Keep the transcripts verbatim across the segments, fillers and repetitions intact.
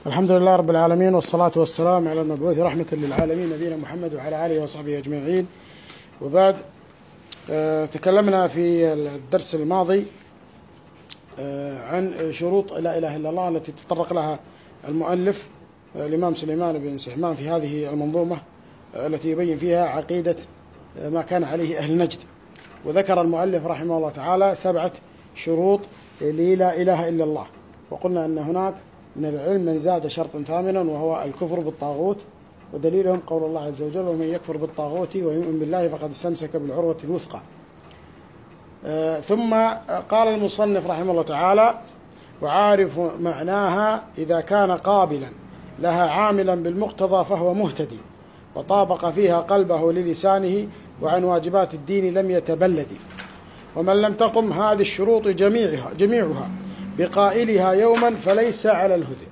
الحمد لله رب العالمين، والصلاة والسلام على المبعوث رحمة للعالمين نبينا محمد وعلى آله وصحبه أجمعين. وبعد، آه تكلمنا في الدرس الماضي آه عن شروط لا إله إلا الله التي تطرق لها المؤلف آه الإمام سليمان بن سحمان في هذه المنظومة آه التي يبين فيها عقيدة آه ما كان عليه أهل نجد. وذكر المؤلف رحمه الله تعالى سبعة شروط للا إله إلا الله، وقلنا أن هناك من العلم من زاد شرطا ثامنا وهو الكفر بالطاغوت، ودليلهم قول الله عز وجل: ومن يكفر بالطاغوت ويؤمن بالله فقد استمسك بالعروة الوثقى. آه ثم قال المصنف رحمه الله تعالى: وعارف معناها إذا كان قابلا لها عاملا بالمقتضى فهو مهتدي، وطابق فيها قلبه للسانه، وعن واجبات الدين لم يتبلد. ومن لم تقم هذه الشروط جميعها جميعها بقائلها يوما فليس على الهدى.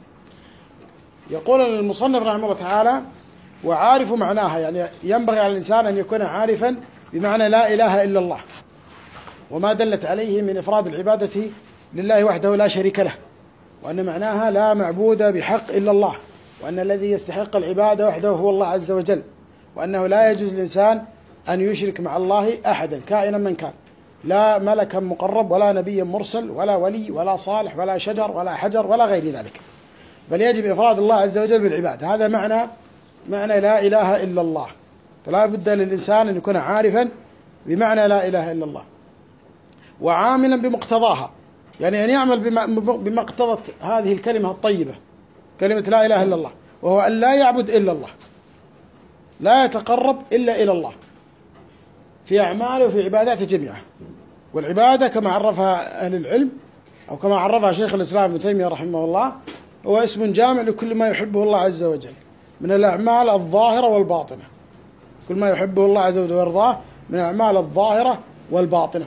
يقول المصنف رحمه الله تعالى: وعارف معناها، يعني ينبغي على الإنسان أن يكون عارفا بمعنى لا إله إلا الله وما دلت عليه من إفراد العبادة لله وحده لا شريك له، وأن معناها لا معبود بحق إلا الله، وأن الذي يستحق العبادة وحده هو الله عز وجل، وأنه لا يجوز للإنسان أن يشرك مع الله أحدا كائنا من كان، لا ملكا مقرب ولا نبيا مرسل ولا ولي ولا صالح ولا شجر ولا حجر ولا غير ذلك، بل يجب إفراد الله عز وجل بالعباد. هذا معنى معنى لا إله إلا الله. فلا بد للإنسان أن يكون عارفا بمعنى لا إله إلا الله، وعاملا بمقتضاها، يعني أن يعمل بما اقتضت هذه الكلمة الطيبة، كلمة لا إله إلا الله، وهو أن لا يعبد إلا الله، لا يتقرب إلا إلى الله في أعماله وفي عباداته جميعا. والعبادة كما عرفها أهل العلم أو كما عرفها شيخ الإسلام ابن تيمية رحمه الله هو اسم جامع لكل ما يحبه الله عز وجل من الأعمال الظاهرة والباطنة، كل ما يحبه الله عز وجل ويرضاه من الأعمال الظاهرة والباطنة،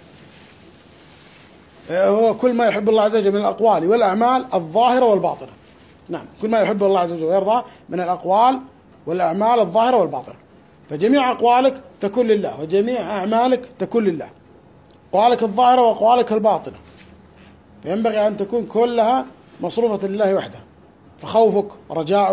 هو كل ما يحب الله عز وجل من الأقوال والأعمال الظاهرة والباطنة. نعم، كل ما يحبه الله عز وجل ويرضاه من الأقوال والأعمال الظاهرة والباطنة. فجميع أقوالك تكون لله، وجميع أعمالك تكون لله، أقوالك الظاهرة وأقوالك الباطنة، فينبغي أن تكون كلها مصروفة لله وحده. فخوفك ورجاؤك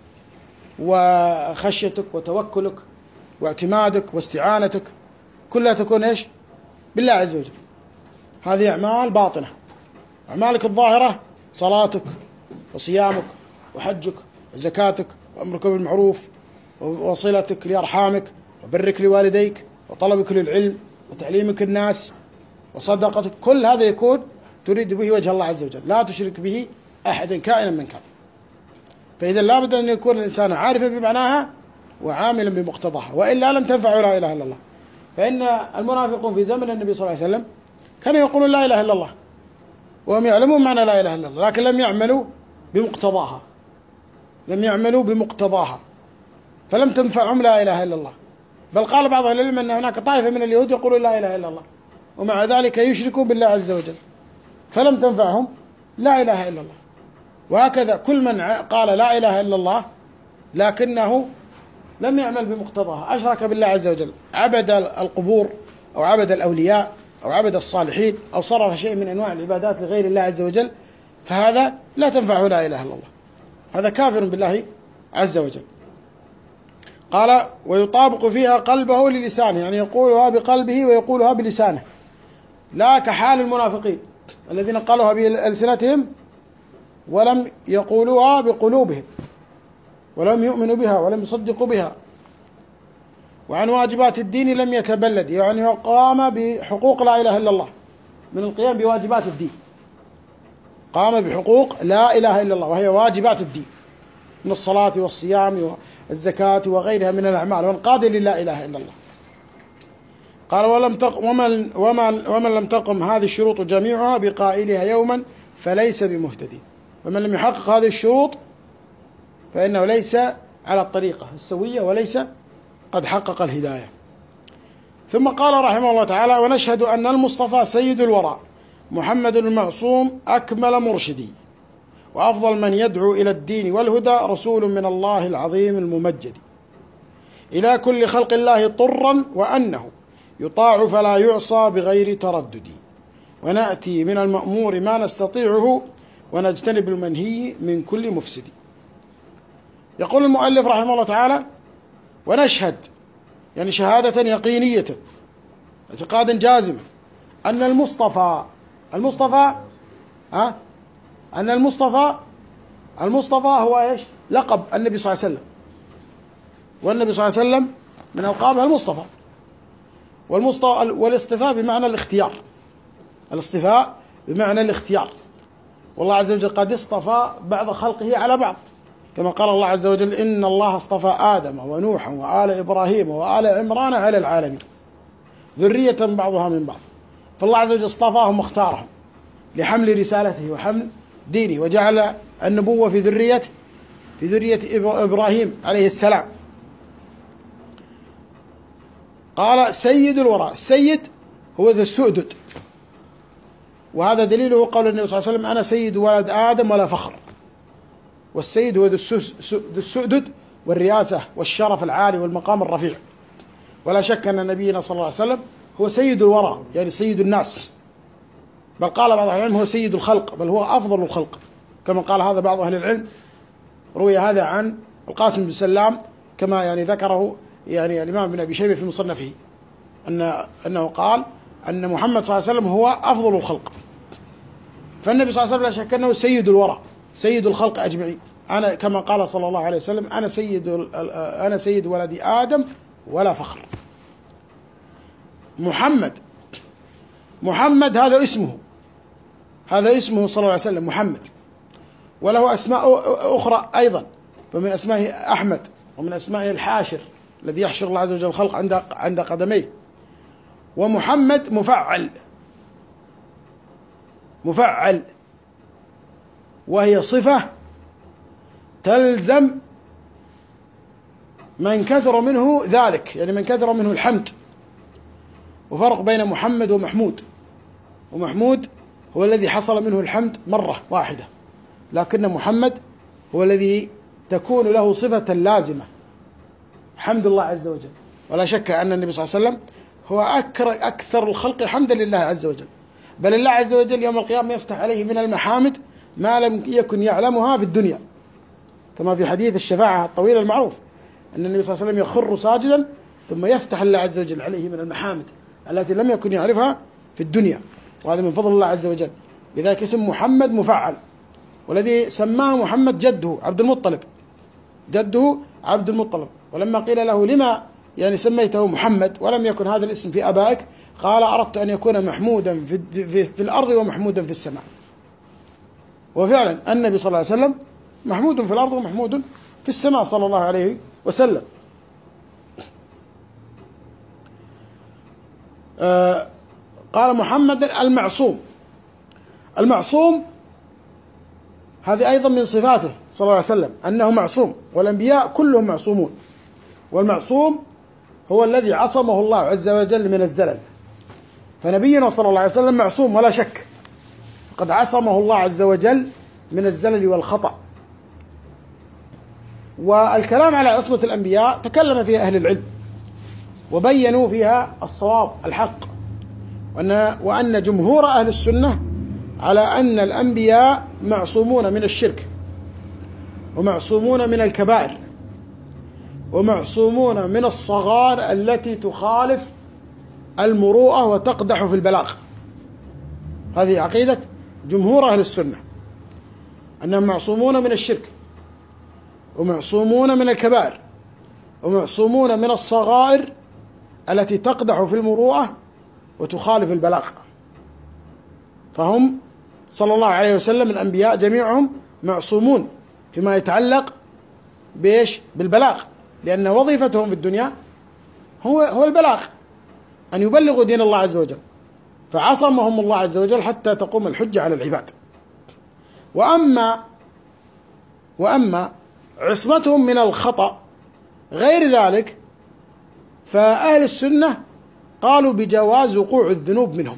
وخشيتك وتوكلك واعتمادك واستعانتك كلها تكون إيش؟ بالله عز وجل. هذه أعمال باطنة. أعمالك الظاهرة صلاتك وصيامك وحجك وزكاتك وأمرك بالمعروف وصلتك لأرحامك وبرك لوالديك وطلبك للعلم وتعليمك الناس وصدقتك، كل هذا يكون تريد به وجه الله عز وجل، لا تشرك به أحدا كائنا من كان. فإذا لا بد أن يكون الإنسان عارفا بمعناها وعاملا بمقتضاها، وإلا لم تنفع لا إله إلا الله. فإن المنافقون في زمن النبي صلى الله عليه وسلم كانوا يقولون لا إله إلا الله وهم يعلمون معنى لا إله إلا الله، لكن لم يعملوا بمقتضاها، لم يعملوا بمقتضاها فلم تنفعهم لا إله إلا الله. بل قال بعض أهل العلم أن هناك طائفة من اليهود يقولون لا إله إلا الله ومع ذلك يشركون بالله عز وجل فلم تنفعهم لا إله إلا الله. وهكذا كل من قال لا إله إلا الله لكنه لم يعمل بمقتضاها، أشرك بالله عز وجل، عبد القبور أو عبد الأولياء أو عبد الصالحين أو صرف شيء من أنواع العبادات لغير الله عز وجل، فهذا لا تنفعه لا إله إلا الله، هذا كافر بالله عز وجل. قال: ويطابق فيها قلبه للسانه، يعني يقولها بقلبه ويقولها بلسانه، لا كحال المنافقين الذين قالوها بألسنتهم ولم يقولوها بقلوبهم ولم يؤمنوا بها ولم يصدقوا بها. وعن واجبات الدين لم يتبلد، يعني قام بحقوق لا إله إلا الله من القيام بواجبات الدين، قام بحقوق لا إله إلا الله وهي واجبات الدين من الصلاة والصيام والزكاة وغيرها من الأعمال، وانقاد للا إله إلا الله. قال: ولم تق ومن, ومن, ومن لم تقم هذه الشروط جميعها بقائلها يوما فليس بمهتدي. فمن لم يحقق هذه الشروط فإنه ليس على الطريقة السوية وليس قد حقق الهداية. ثم قال رحمه الله تعالى: ونشهد أن المصطفى سيد الورى محمد المعصوم أكمل مرشدي، وأفضل من يدعو إلى الدين والهدى رسول من الله العظيم الممجد، إلى كل خلق الله طرا، وأنه يطاع فلا يعصى بغير تردد، ونأتي من المأمور ما نستطيعه، ونجتنب المنهي من كل مفسد. يقول المؤلف رحمه الله تعالى: ونشهد، يعني شهادة يقينية اعتقادا جازما، أن المصطفى المصطفى ها أن المصطفى المصطفى هو إيش؟ لقب النبي صلى الله عليه وسلم، والنبي صلى الله عليه وسلم من ألقابه المصطفى، والمصطفى والاصطفاء بمعنى الاختيار، الاصطفاء بمعنى الاختيار. والله عز وجل قد اصطفى بعض خلقه على بعض، كما قال الله عز وجل: إن الله اصطفى آدم ونوحا وآل إبراهيم وآل عمران على العالمين ذرية بعضها من بعض. فالله عز وجل اصطفاهم واختارهم لحمل رسالته وحمل دينه، وجعل النبوة في ذرية في ذرية إبراهيم عليه السلام. قال: سيد الوراء، السيد هو ذو السؤدد، وهذا دليله قول النبي صلى الله عليه وسلم: أنا سيد ولد آدم ولا فخر. والسيد هو ذو السؤدد والرياسة والشرف العالي والمقام الرفيع. ولا شك أن نبينا صلى الله عليه وسلم هو سيد الورى، يعني سيد الناس، بل قال بعض أهل العلم هو سيد الخلق، بل هو أفضل الخلق، كما قال هذا بعض أهل العلم. روي هذا عن القاسم بن سلام، كما يعني ذكره يعني الإمام ابن أبي شيبة في مصنفه، أن أنه قال أن محمد صلى الله عليه وسلم هو أفضل الخلق. فالنبي صلى الله عليه وسلم لا شك أنه سيد الورى، سيد الخلق أجمعين. أنا كما قال صلى الله عليه وسلم: أنا سيد أنا سيد ولد آدم ولا فخر. محمد محمد هذا اسمه، هذا اسمه صلى الله عليه وسلم محمد، وله أسماء أخرى أيضا، فمن أسمائه أحمد، ومن أسمائه الحاشر الذي يحشر الله عز وجل الخلق عند عند قدميه. ومحمد مفعل، مفعل وهي صفة تلزم من كثر منه ذلك، يعني من كثر منه الحمد. وفرق بين محمد ومحمود، ومحمود هو الذي حصل منه الحمد مرة واحدة، لكن محمد هو الذي تكون له صفة لازمة، حمد الله عز وجل. ولا شك أن النبي صلى الله عليه وسلم هو أكثر الخلق حمدا لله عز وجل، بل الله عز وجل يوم القيامة يفتح عليه من المحامد ما لم يكن يعلمها في الدنيا، كما في حديث الشفاعة الطويل المعروف أن النبي صلى الله عليه وسلم يخر ساجدا ثم يفتح الله عز وجل عليه من المحامد التي لم يكن يعرفها في الدنيا، وهذا من فضل الله عز وجل. لذلك اسم محمد مفعل، والذي سماه محمد جده عبد المطلب، جده عبد المطلب. ولما قيل له: لما يعني سميته محمد ولم يكن هذا الاسم في أبائك؟ قال: أردت أن يكون محمودا في, في, في الأرض ومحمودا في السماء. وفعلا النبي صلى الله عليه وسلم محمود في الأرض ومحمود في السماء صلى الله عليه وسلم. آه قال محمد المعصوم. المعصوم هذه أيضا من صفاته صلى الله عليه وسلم أنه معصوم، والأنبياء كلهم معصومون، والمعصوم هو الذي عصمه الله عز وجل من الزلل. فنبينا صلى الله عليه وسلم معصوم ولا شك، قد عصمه الله عز وجل من الزلل والخطأ. والكلام على عصمة الأنبياء تكلم فيها أهل العلم وبينوا فيها الصواب الحق، وأن, وأن جمهور أهل السنة على أن الأنبياء معصومون من الشرك، ومعصومون من الكبائر، ومعصومون من الصغار التي تخالف المروءة وتقدح في البلاغ. هذه عقيدة جمهور أهل السنة، أنهم معصومون من الشرك، ومعصومون من الكبائر، ومعصومون من الصغائر التي تقدح في المروءة وتخالف البلاغ. فهم صلى الله عليه وسلم الأنبياء جميعهم معصومون فيما يتعلق بإيش؟ بالبلاغ، لأن وظيفتهم في الدنيا هو هو البلاغ، أن يبلغوا دين الله عز وجل، فعصمهم الله عز وجل حتى تقوم الحجة على العباد. وأما وأما عصمتهم من الخطأ غير ذلك، فأهل السنة قالوا بجواز وقوع الذنوب منهم،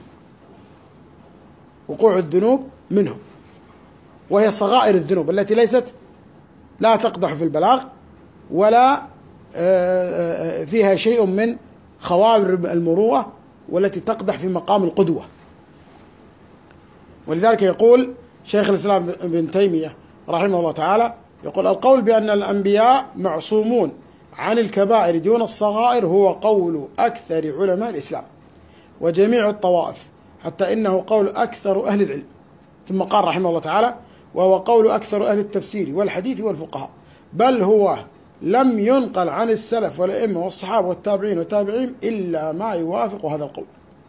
وقوع الذنوب منهم، وهي صغائر الذنوب التي ليست لا تقدح في البلاغ ولا فيها شيء من خوارم المروءة والتي تقدح في مقام القدوة. ولذلك يقول شيخ الإسلام ابن تيمية رحمه الله تعالى يقول: القول بأن الأنبياء معصومون عن الكبائر دون الصغائر هو قول أكثر علماء الإسلام وجميع الطوائف، حتى إنه قول أكثر أهل العلم. ثم قال رحمه الله تعالى: وهو قول أكثر أهل التفسير والحديث والفقهاء، بل هو لم ينقل عن السلف والأئمة والصحابة والتابعين والتابعين إلا ما يوافق هذا القول.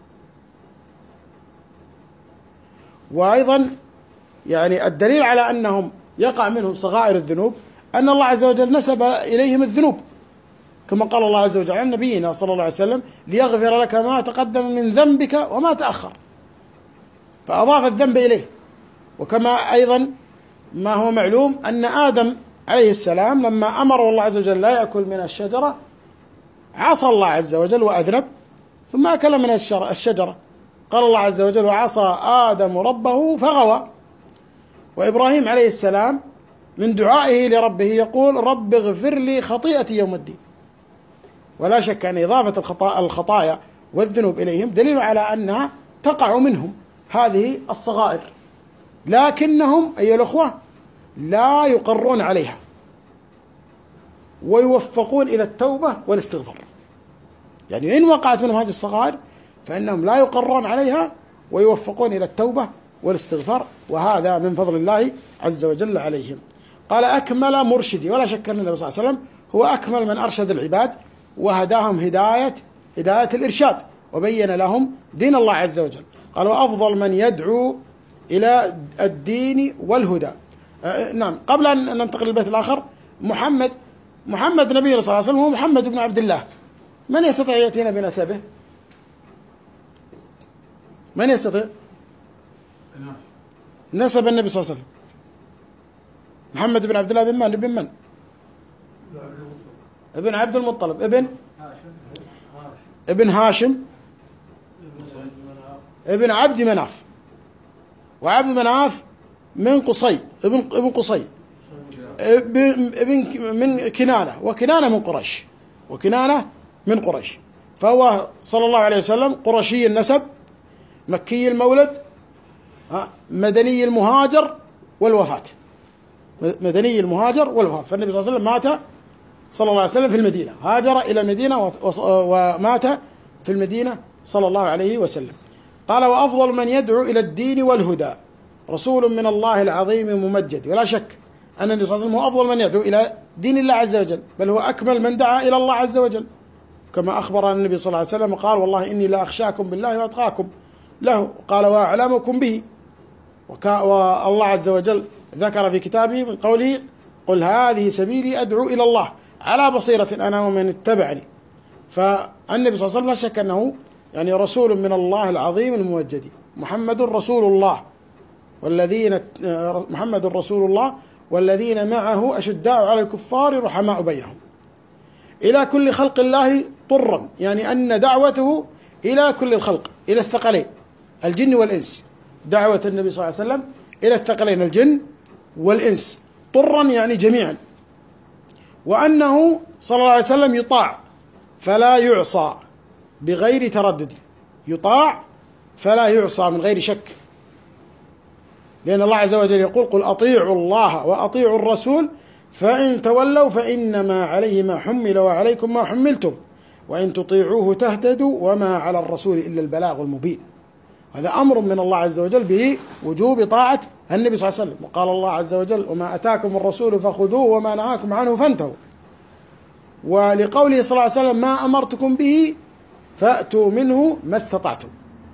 وأيضا يعني الدليل على أنهم يقع منهم صغائر الذنوب أن الله عز وجل نسب إليهم الذنوب، كما قال الله عز وجل عن نبينا صلى الله عليه وسلم: ليغفر لك ما تقدم من ذنبك وما تأخر، فأضاف الذنب إليه. وكما أيضا ما هو معلوم أن آدم عليه السلام لما أمره الله عز وجل لا يأكل من الشجرة عصى الله عز وجل وأذنب، ثم أكل من الشجرة. قال الله عز وجل: وعصى آدم ربه فغوى. وإبراهيم عليه السلام من دعائه لربه يقول: رب اغفر لي خطيئتي يوم الدين. ولا شك أن إضافة الخطايا والذنوب إليهم دليل على أنها تقع منهم هذه الصغائر، لكنهم أيها الأخوة لا يقرون عليها ويوفقون إلى التوبة والاستغفار. يعني إن وقعت منهم هذه الصغائر فإنهم لا يقرون عليها ويوفقون إلى التوبة والاستغفار، وهذا من فضل الله عز وجل عليهم. قال: أكمل مرشدي. ولا شك أن النبي صلى الله عليه وسلم هو أكمل من أرشد العباد وهداهم هداية هداية الإرشاد وبين لهم دين الله عز وجل. قال: وأفضل من يدعو إلى الدين والهدى. أه نعم. قبل أن ننتقل للبيت الآخر، محمد محمد نبينا صلى الله عليه وسلم هو محمد بن عبد الله. من يستطيع يأتينا بنسبه؟ من يستطيع نسب النبي صلى الله عليه وسلم؟ محمد بن عبد الله بن من؟ ابن من؟ ابن عبد المطلب، ابن ابن هاشم، ابن عبد مناف. وعبد مناف من قصي، ابن ابن قصي، ابن ابن من كنانة، وكنانة من قريش، وكنانة من قريش. فهو صلى الله عليه وسلم قرشي النسب، مكي المولد، مدني المهاجر والوفاة، مدني المهاجر والوفاة. فالنبي صلى الله عليه وسلم مات صلى الله عليه وسلم في المدينة، هاجر إلى المدينة ومات في المدينة صلى الله عليه وسلم. قال: وأفضل من يدعو إلى الدين والهدى رسول من الله العظيم ممجد. ولا شك أن النبي صلى الله عليه وسلم هو أفضل من يدعو إلى دين الله عز وجل، بل هو أكمل من دعا إلى الله عز وجل، كما أخبر النبي صلى الله عليه وسلم قال: والله إني لا أخشاكم بالله وأتقاكم له. قال: وأعلمكم به. والله عز وجل ذكر في كتابه من قوله: قل هذه سبيلي أدعو إلى الله على بصيرة أنا ومن اتبعني. فالنبي صلى الله عليه وسلم لا شك أنه يعني رسول من الله العظيم الممجد. محمد رسول الله والذين محمد رسول الله والذين معه أشداء على الكفار رحماء بينهم، إلى كل خلق الله طرا، يعني أن دعوته إلى كل الخلق، إلى الثقلين الجن والإنس. دعوة النبي صلى الله عليه وسلم إلى الثقلين الجن والإنس طرا، يعني جميعا. وأنه صلى الله عليه وسلم يطاع فلا يعصى بغير تردد، يطاع فلا يعصى من غير شك، لأن الله عز وجل يقول: قل أطيعوا الله وأطيعوا الرسول فإن تولوا فإنما عليه ما حمل وعليكم ما حملتم وإن تطيعوه تهتدوا وما على الرسول إلا البلاغ المبين. هذا أمر من الله عز وجل بوجوب طاعة النبي صلى الله عليه وسلم. وقال الله عز وجل: وما أتاكم الرسول فخذوه وما نهاكم عنه فانتهوا. ولقوله صلى الله عليه وسلم: ما أمرتكم به فأتوا منه ما استطعتم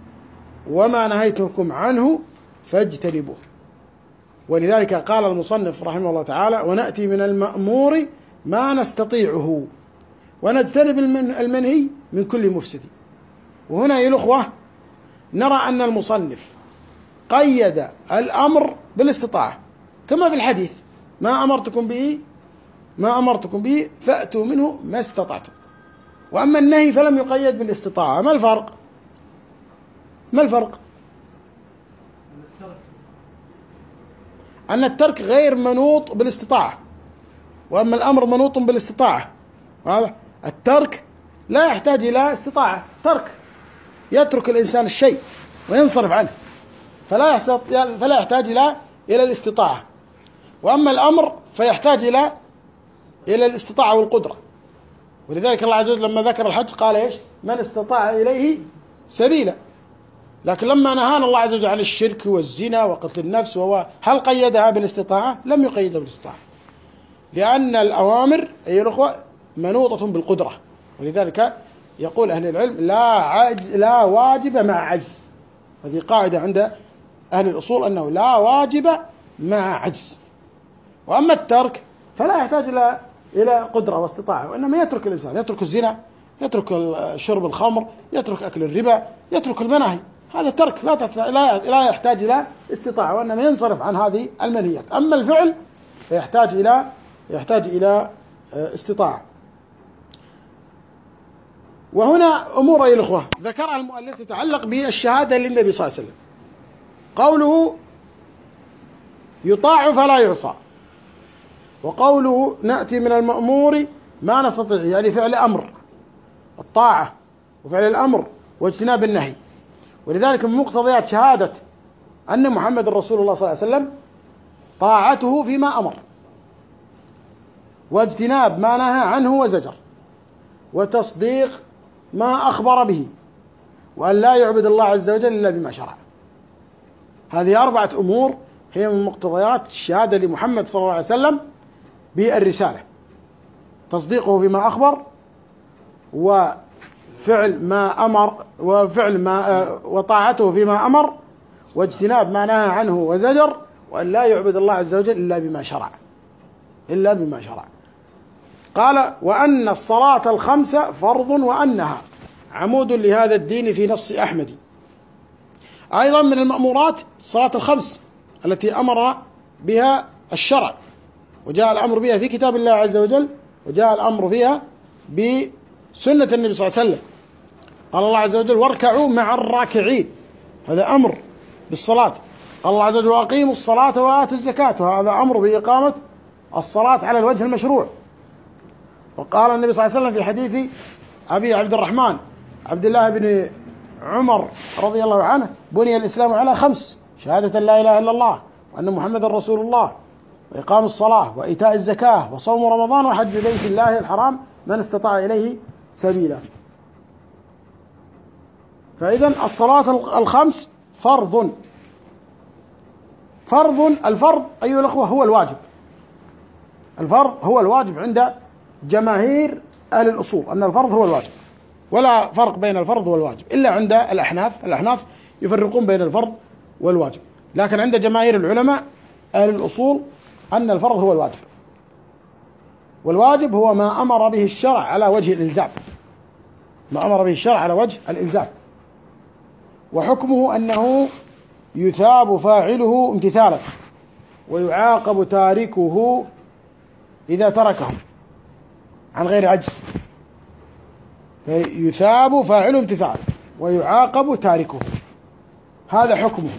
وما نهيتكم عنه فاجتنبوه. ولذلك قال المصنف رحمه الله تعالى: ونأتي من المأمور ما نستطيعه ونجتنب المنهي من كل مفسد. وهنا يا الأخوة نرى أن المصنف قيد الأمر بالاستطاعة، كما في الحديث: ما أمرتكم به ما أمرتكم به فأتوا منه ما استطعتم. وأما النهي فلم يقيد بالاستطاعة. ما الفرق؟ ما الفرق؟ أن الترك غير منوط بالاستطاعة، وأما الأمر منوط بالاستطاعة. هذا الترك لا يحتاج إلى استطاعة، ترك يترك الإنسان الشيء وينصرف عنه، فلا فلا يحتاج إلى إلى الاستطاعة، وأما الأمر فيحتاج إلى إلى الاستطاعة والقدرة. ولذلك الله عز وجل لما ذكر الحج قال إيش؟ من استطاع إليه سبيلا. لكن لما نهانا الله عز وجل عن الشرك والزنا وقتل النفس وهو هل قيدها بالاستطاعة؟ لم يقيدها بالاستطاعة، لأن الأوامر أيها الأخوة منوطة بالقدرة. ولذلك يقول أهل العلم لا عجز لا واجب مع عجز. هذه قاعدة عند أهل الأصول أنه لا واجب مع عجز. وأما الترك فلا يحتاج إلى إلى قدرة واستطاعة، وإنما يترك الإنسان، يترك الزنا، يترك شرب الخمر، يترك أكل الربا، يترك المناهي. هذا ترك لا لا لا يحتاج إلى استطاعة، وإنما ينصرف عن هذه المنهيات. أما الفعل فيحتاج إلى يحتاج إلى استطاعة. وهنا أمور أيها الأخوة ذكرها المؤلف تتعلق بالشهادة للنبي صلى الله عليه وسلم. قوله يطاع فلا يعصى، وقوله نأتي من المأمور ما نستطيع، يعني فعل أمر الطاعة وفعل الأمر واجتناب النهي. ولذلك من مقتضيات شهادة أن محمد رسول الله صلى الله عليه وسلم طاعته فيما أمر، واجتناب ما نهى عنه وزجر، وتصديق ما أخبر به، وأن لا يعبد الله عز وجل إلا بما شرع. هذه أربعة أمور هي من مقتضيات الشهادة لمحمد صلى الله عليه وسلم بالرسالة: تصديقه فيما أخبر، وفعل ما أمر، وفعل ما وطاعته فيما أمر، واجتناب ما نهى عنه وزجر، وأن لا يعبد الله عز وجل إلا بما شرع إلا بما شرع. قال: وأن الصلاة الخمس فرض وأنها عمود لهذا الدين في نص أحمد. أيضا من المأمورات الصلاة الخمس التي أمر بها الشرع، وجاء الأمر بها في كتاب الله عز وجل، وجاء الأمر بها بسنة النبي صلى الله عليه وسلم. قال الله عز وجل: واركعوا مع الراكعين، هذا أمر بالصلاة. قال الله عز وجل: وأقيموا الصلاة وآتوا الزكاة، وهذا أمر بإقامة الصلاة على الوجه المشروع. وقال النبي صلى الله عليه وسلم في حديث أبي عبد الرحمن عبد الله بن عمر رضي الله عنه: بني الإسلام على خمس: شهادة لا إله إلا الله، وأن محمد رسول الله، وإقام الصلاة، وإيتاء الزكاة، وصوم رمضان، وحج بيت الله الحرام من استطاع إليه سبيلا. فإذن الصلاة الخمس فرض. فرض الفرض أيها الأخوة هو الواجب. الفرض هو الواجب عند جماهير أهل الأصول، أن الفرض هو الواجب، ولا فرق بين الفرض والواجب إلا عند الأحناف. الأحناف يفرقون بين الفرض والواجب، لكن عند جماهير العلماء أهل الأصول أن الفرض هو الواجب، والواجب هو ما أمر به الشرع على وجه الإلزام، ما أمر به الشرع على وجه الإلزام. وحكمه أنه يثاب فاعله امتثالا، ويعاقب تاركه إذا تركه عن غير عجز. يثاب فاعله امتثالا ويعاقب تاركه، هذا حكمه.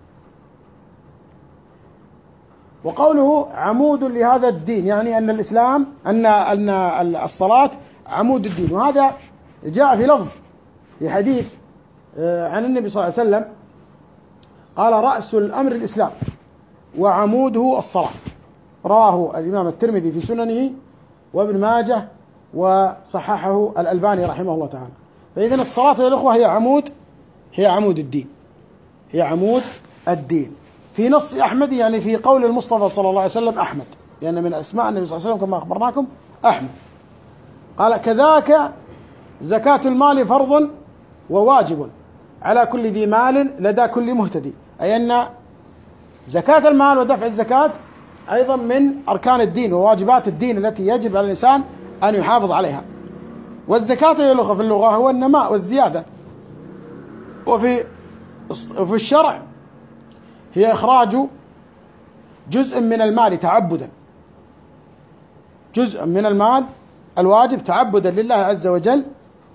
وقوله عمود لهذا الدين، يعني أن الإسلام أن أن الصلاة عمود الدين. وهذا جاء في لفظ في حديث عن النبي صلى الله عليه وسلم قال: رأس الأمر الإسلام وعموده الصلاة. رواه الإمام الترمذي في سننه وابن ماجه، وصححه الألباني رحمه الله تعالى. فإذن الصلاة يا الأخوة هي عمود هي عمود الدين هي عمود الدين في نص أحمد، يعني في قول المصطفى صلى الله عليه وسلم أحمد، لأن يعني من أسماء النبي صلى الله عليه وسلم كما أخبرناكم أحمد. قال: كذاك زكاة المال فرض وواجب على كل ذي مال لدى كل مهتدي، أي أن زكاة المال ودفع الزكاة أيضا من أركان الدين وواجبات الدين التي يجب على الإنسان أن يحافظ عليها. والزكاة في اللغة في اللغة هو النماء والزيادة، وفي وفي الشرع هي إخراج جزء من المال تعبدا، جزء من المال الواجب تعبدا لله عز وجل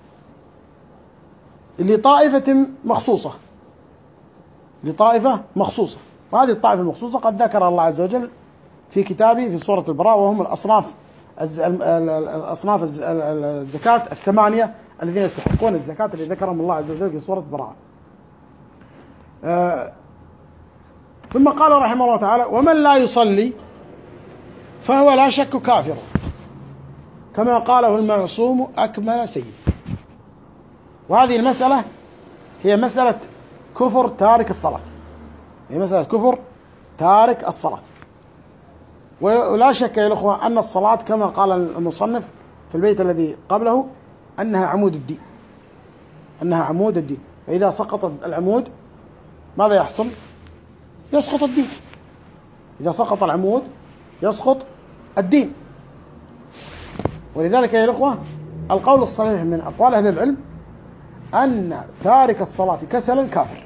لطائفة مخصوصة لطائفة مخصوصة وهذه الطائفة المخصوصة قد ذكر الله عز وجل في كتابه في سورة البراءة، وهم الأصناف الأصناف الزكاة الثمانية الذين يستحقون الزكاة اللي ذكرهم الله عز وجل في سورة البراءة. ثم قال رحمه الله تعالى: ومن لا يصلي فهو لا شك كافر، كما قاله المعصوم أكمل سيد. وهذه المسألة هي مسألة كفر تارك الصلاة، هي مسألة كفر تارك الصلاة. ولا شك يا الأخوة أن الصلاة كما قال المصنف في البيت الذي قبله أنها عمود الدين، أنها عمود الدين. فإذا سقط العمود ماذا يحصل؟ يسقط الدين. إذا سقط العمود يسقط الدين. ولذلك يا الأخوة القول الصحيح من أقوال أهل العلم أن تارك الصلاة كسلا كافر.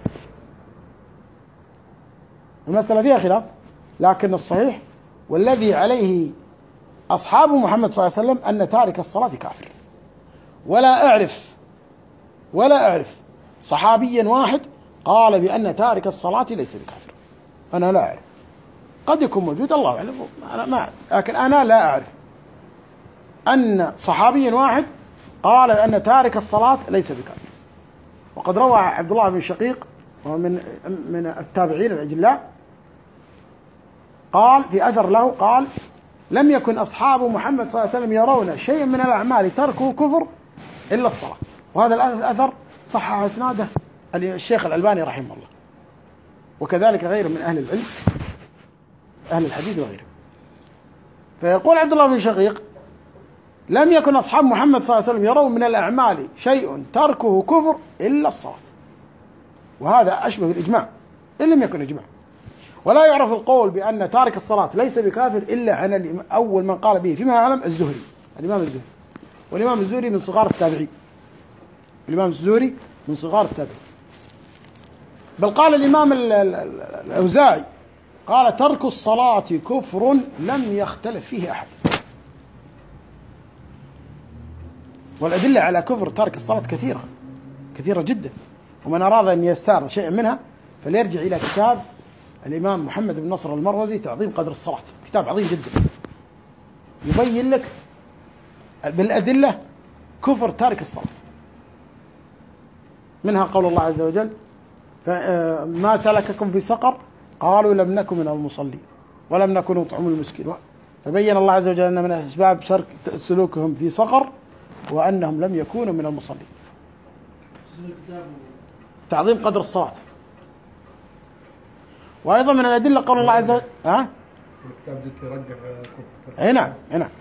المسألة فيها خلاف، لكن الصحيح والذي عليه أصحاب محمد صلى الله عليه وسلم أن تارك الصلاة كافر. ولا أعرف ولا أعرف صحابيا واحد قال بأن تارك الصلاة ليس بكافر. أنا لا أعرف، قد يكون موجود الله أعلم، أنا ما أعرف، لكن أنا لا أعرف أن صحابيا واحد قال بأن تارك الصلاة ليس بكافر. وقد روى عبد الله بن شقيق وهو من من التابعين الأجلاء قال في أثر له قال: لم يكن أصحاب محمد صلى الله عليه وسلم يرون شيئا من الأعمال تركه كفر إلا الصلاة. وهذا الأثر صحح إسناده الشيخ الألباني رحمه الله، وكذلك غيره من أهل العلم أهل الحديث وغيره. فيقول عبد الله بن شقيق: لم يكن أصحاب محمد صلى الله عليه وسلم يرون من الأعمال شيء تركه كفر إلا الصلاة. وهذا أشبه بالإجماع إن لم يكن إجماع. ولا يعرف القول بأن تارك الصلاة ليس بكافر إلا عن أول من قال به فيما يعلم الزهري، الإمام الزهري. والإمام الزهري من صغار التابعين، الإمام الزهري من صغار التابعين. بل قال الإمام الأوزاعي قال: ترك الصلاة كفر لم يختلف فيه أحد. والأدلة على كفر ترك الصلاة كثيرة كثيرة جدا، ومن أراد أن يستعرض شيئا منها فليرجع إلى كتاب الإمام محمد بن نصر المروزي تعظيم قدر الصلاة، كتاب عظيم جدا يبين لك بالأدلة كفر تارك الصلاة. منها قول الله عز وجل: ما سلككم في سقر قالوا لم نكن من المصلين ولم نكن نطعم المسكين. فبين الله عز وجل أن من أسباب سلوكهم في سقر وأنهم لم يكونوا من المصلين. تعظيم قدر الصلاة. وأيضا من الأدلة قول الله عز وجل ها؟ أي نعم أي نعم.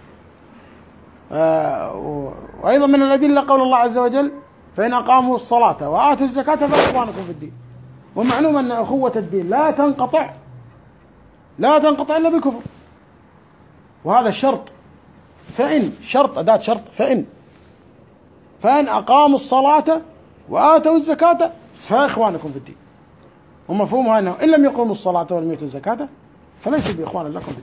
آه وأيضا من الأدلة قول الله عز وجل: فإن أقاموا الصلاة وآتوا الزكاة فإخوانكم في الدين. ومعلوم أن أخوة الدين لا تنقطع لا تنقطع إلا بالكفر، وهذا شرط. فإن شرط أداة شرط فإن فإن أقاموا الصلاة وآتوا الزكاة فإخوانكم في الدين. ومفهومها أنه إن لم يقوموا الصلاة ولم يؤتوا الزكاة فليسوا بإخوان لكم في الدين.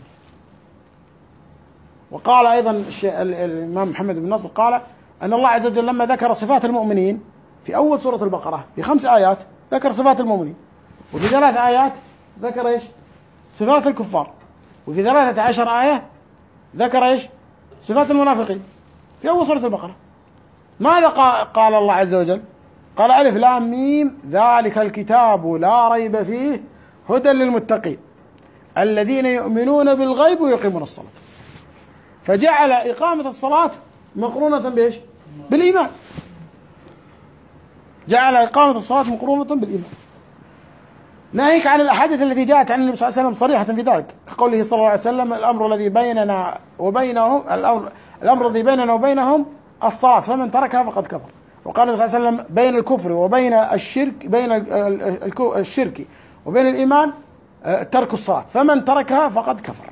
وقال أيضا الإمام محمد بن نصر قال أن الله عز وجل لما ذكر صفات المؤمنين في أول سورة البقرة في خمس آيات ذكر صفات المؤمنين، وفي ثلاث آيات ذكر إيش؟ صفات الكفار، وفي ثلاثة عشر آية ذكر إيش؟ صفات المنافقين في أول سورة البقرة. ماذا قال الله عز وجل؟ قال: ألف لام ميم ذلك الكتاب لا ريب فيه هدى للمتقين الذين يؤمنون بالغيب ويقيمون الصلاة. فجعل إقامة الصلاة مقرونة بإيش؟ بالإيمان. جعل إقامة الصلاة مقرونة بالإيمان، ناهيك عن الأحاديث التي جاءت عن النبي صلى الله عليه وسلم صريحة في ذلك، كقوله صلى الله عليه وسلم: الأمر الذي بيننا وبينهم الأمر, الأمر الذي بيننا وبينهم الصلاة فمن تركها فقد كفر. وقال النبي صلى الله عليه وسلم: بين الكفر وبين الشرك بين الشرك وبين الإيمان ترك الصلاة فمن تركها فقد كفر،